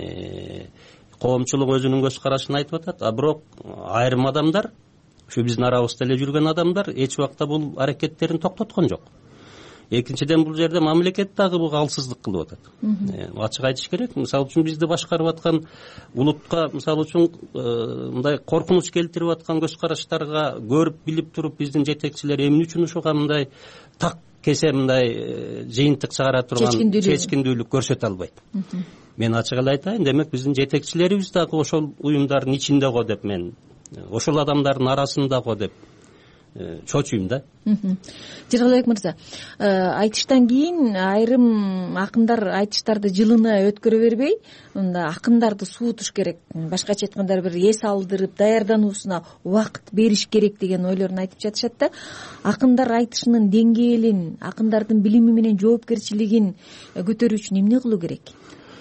S23: коомчулук өзүнүн көз карашын айтып атат, а бирок айрым адамдар, ушу биздин арабызда эле жүргөн адамдар эч убакта бул аракеттерин токтоткон жок. Экинчиден бул жерде мамлекет дагы бул калсыздык кылып атат. Ачык айтыш керек. Мисалы үчүн бизди башкарып аткан улутка мисалы үчүн мындай коркунуч келтирип аткан көз караштарга көрүп билип туруп биздин жетекчилер эмне үчүн ушуга мындай так кесе мындай жыйынтык чыгара турган чечкиндүүлүк көрсөтө албайт. Мен ачык эле айтайын, демек биздин жетекчилерибиз дагы ошол уюмдардын ичинде го деп мен, ошол адамдардын арасында го деп чочуйм да.
S5: Жыргалбек мырза, айтыштан кийин айрым акындар айтыштарды жылына өткөрө бербей, мында акындарды суутуш керек, башкача айтканда бир эс алдырып, даярдануусуна убакыт бериш керек деген ойлорун айтып жатышат да. Акындар айтышынын деңгээлин, акындардын билими менен жоопкерчилигин көтөрүү үчүн эмне кылуу керек?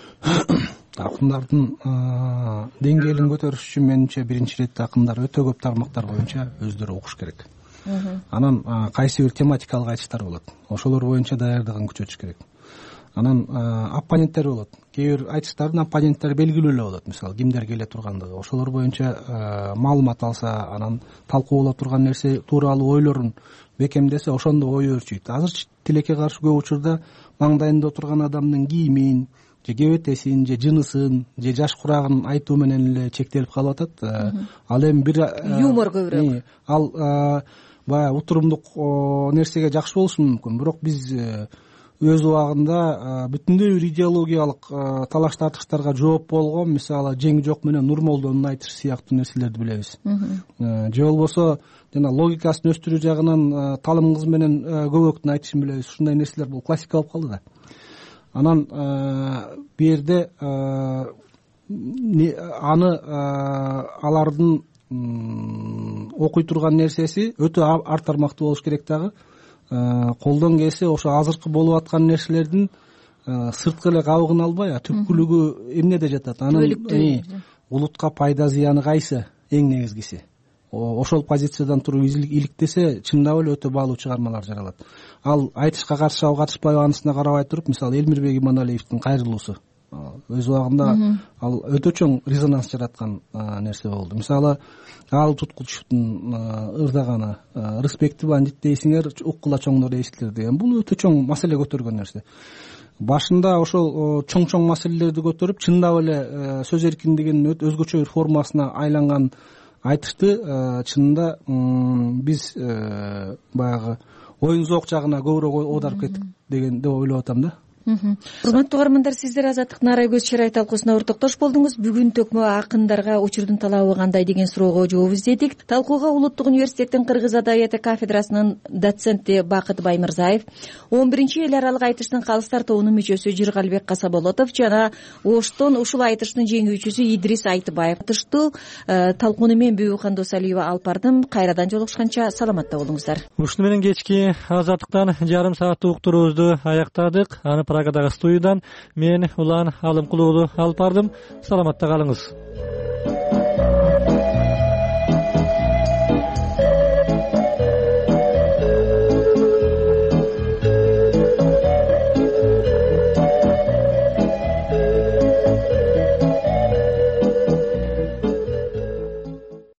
S7: Акындардын деңгээлин көтөрүш үчүн менимче биринчи иретте акындар өтө көп тармактар боюнча өздөрү окуш керек. Анан кайсы бир тематикалык айтыштар болот, ошолор боюнча даярдыгын күчөтүш керек. Анан оппоненттер болот. Кээ бир айтыштардын оппоненттери белгилүү эле болот, мисалы кимдер келе тургандыгы, ошолор боюнча маалымат алса, анан талкуулоп турган нерсе тууралуу ойлорун бекемдесе, ошондо ой өрчүйт. Азыр тилекке каршы көп учурда маңдайында отурган адамдын кийимин, же кебетесин, же жынысын, же жаш курагын айтуу менен эле чектелип калып атат. Ал эми бир
S5: юмор көбүрөөк.
S7: Ал баягы утурумдук нерсеге жакшы болушу мүмкүн, бирок биз өз убагында бүтүндөй бир идеологиялык талаш тартыштарга жооп болгон, мисалы жеңи жок менен Нурмолдонун айтышы сыяктуу нерселерди билебиз. Же болбосо жана логикасын өстүрүү жагынан Талым кыз менен Көбөктүн айтышын билебиз. Ушундай нерселер бул классика болуп калды да. Анан бу жерде аны алардын окуй турган нерсеси өтө ар тармактуу болуш керек дагы. Колдон келсе ошо азыркы болуп аткан нерселердин сырткы эле кабыгын албай, түпкүлүгү эмнеде жатат? Анын улутка пайда зыяны кайсы эң негизгиси? Ошол позициядан туруп иликтесе, чындап эле өтө баалуу чыгармалар жаралат. Ал айтышка катышабы катышпайбы анысына карабай туруп, мисалы Элмирбек Иманалиевдин Кайрылуусу өз убагында ал өтө чоң резонанс жараткан нерсе болду. Мисалы ал Туткулчуктун ырдаганы респекти бандит дейсиңер, уккула чоңдор дейсиңер деген бул өтө чоң маселе көтөргөн нерсе. Башында ошол чоң-чоң маселелерди көтөрүп, чындап эле сөз эркиндигинин өзгөчө бир формасына айланган айтышты чынында биз баягы оюн зоок жагына көбүрөөк оодарып кеттик деген деп ойлоп атам да.
S5: Урматтуу угармандар, сиздер Азаттыктын Ара көз чырай талкуусуна ортоктош болдуңуз. Бүгүн төкмө акындарга учурдун талабы кандай деген суроого жооп издедик. Талкууга Улуттук университеттин кыргыз адабияты кафедрасынын доценти Бакыт Баймырзаев, он биринчи эл аралык айтыштын калыстар тобунун мүчөсү Жыргалбек Касаболотов жана Оштон ушул айтыштын жеңүүчүсү Идрис Айтыбаев катышты. Талкууну мен Бүбүкан Досалиева алып бардым. Кайрадан жолугушканча саламатта болуңуздар.
S1: Ушуну менен кечки Азаттыктан жарым сааттык уктуруубузду аяктадык. Аны Прагадагы студиядан мен Улан Алымкулуулу алып бардым. Саламатта калыңыз.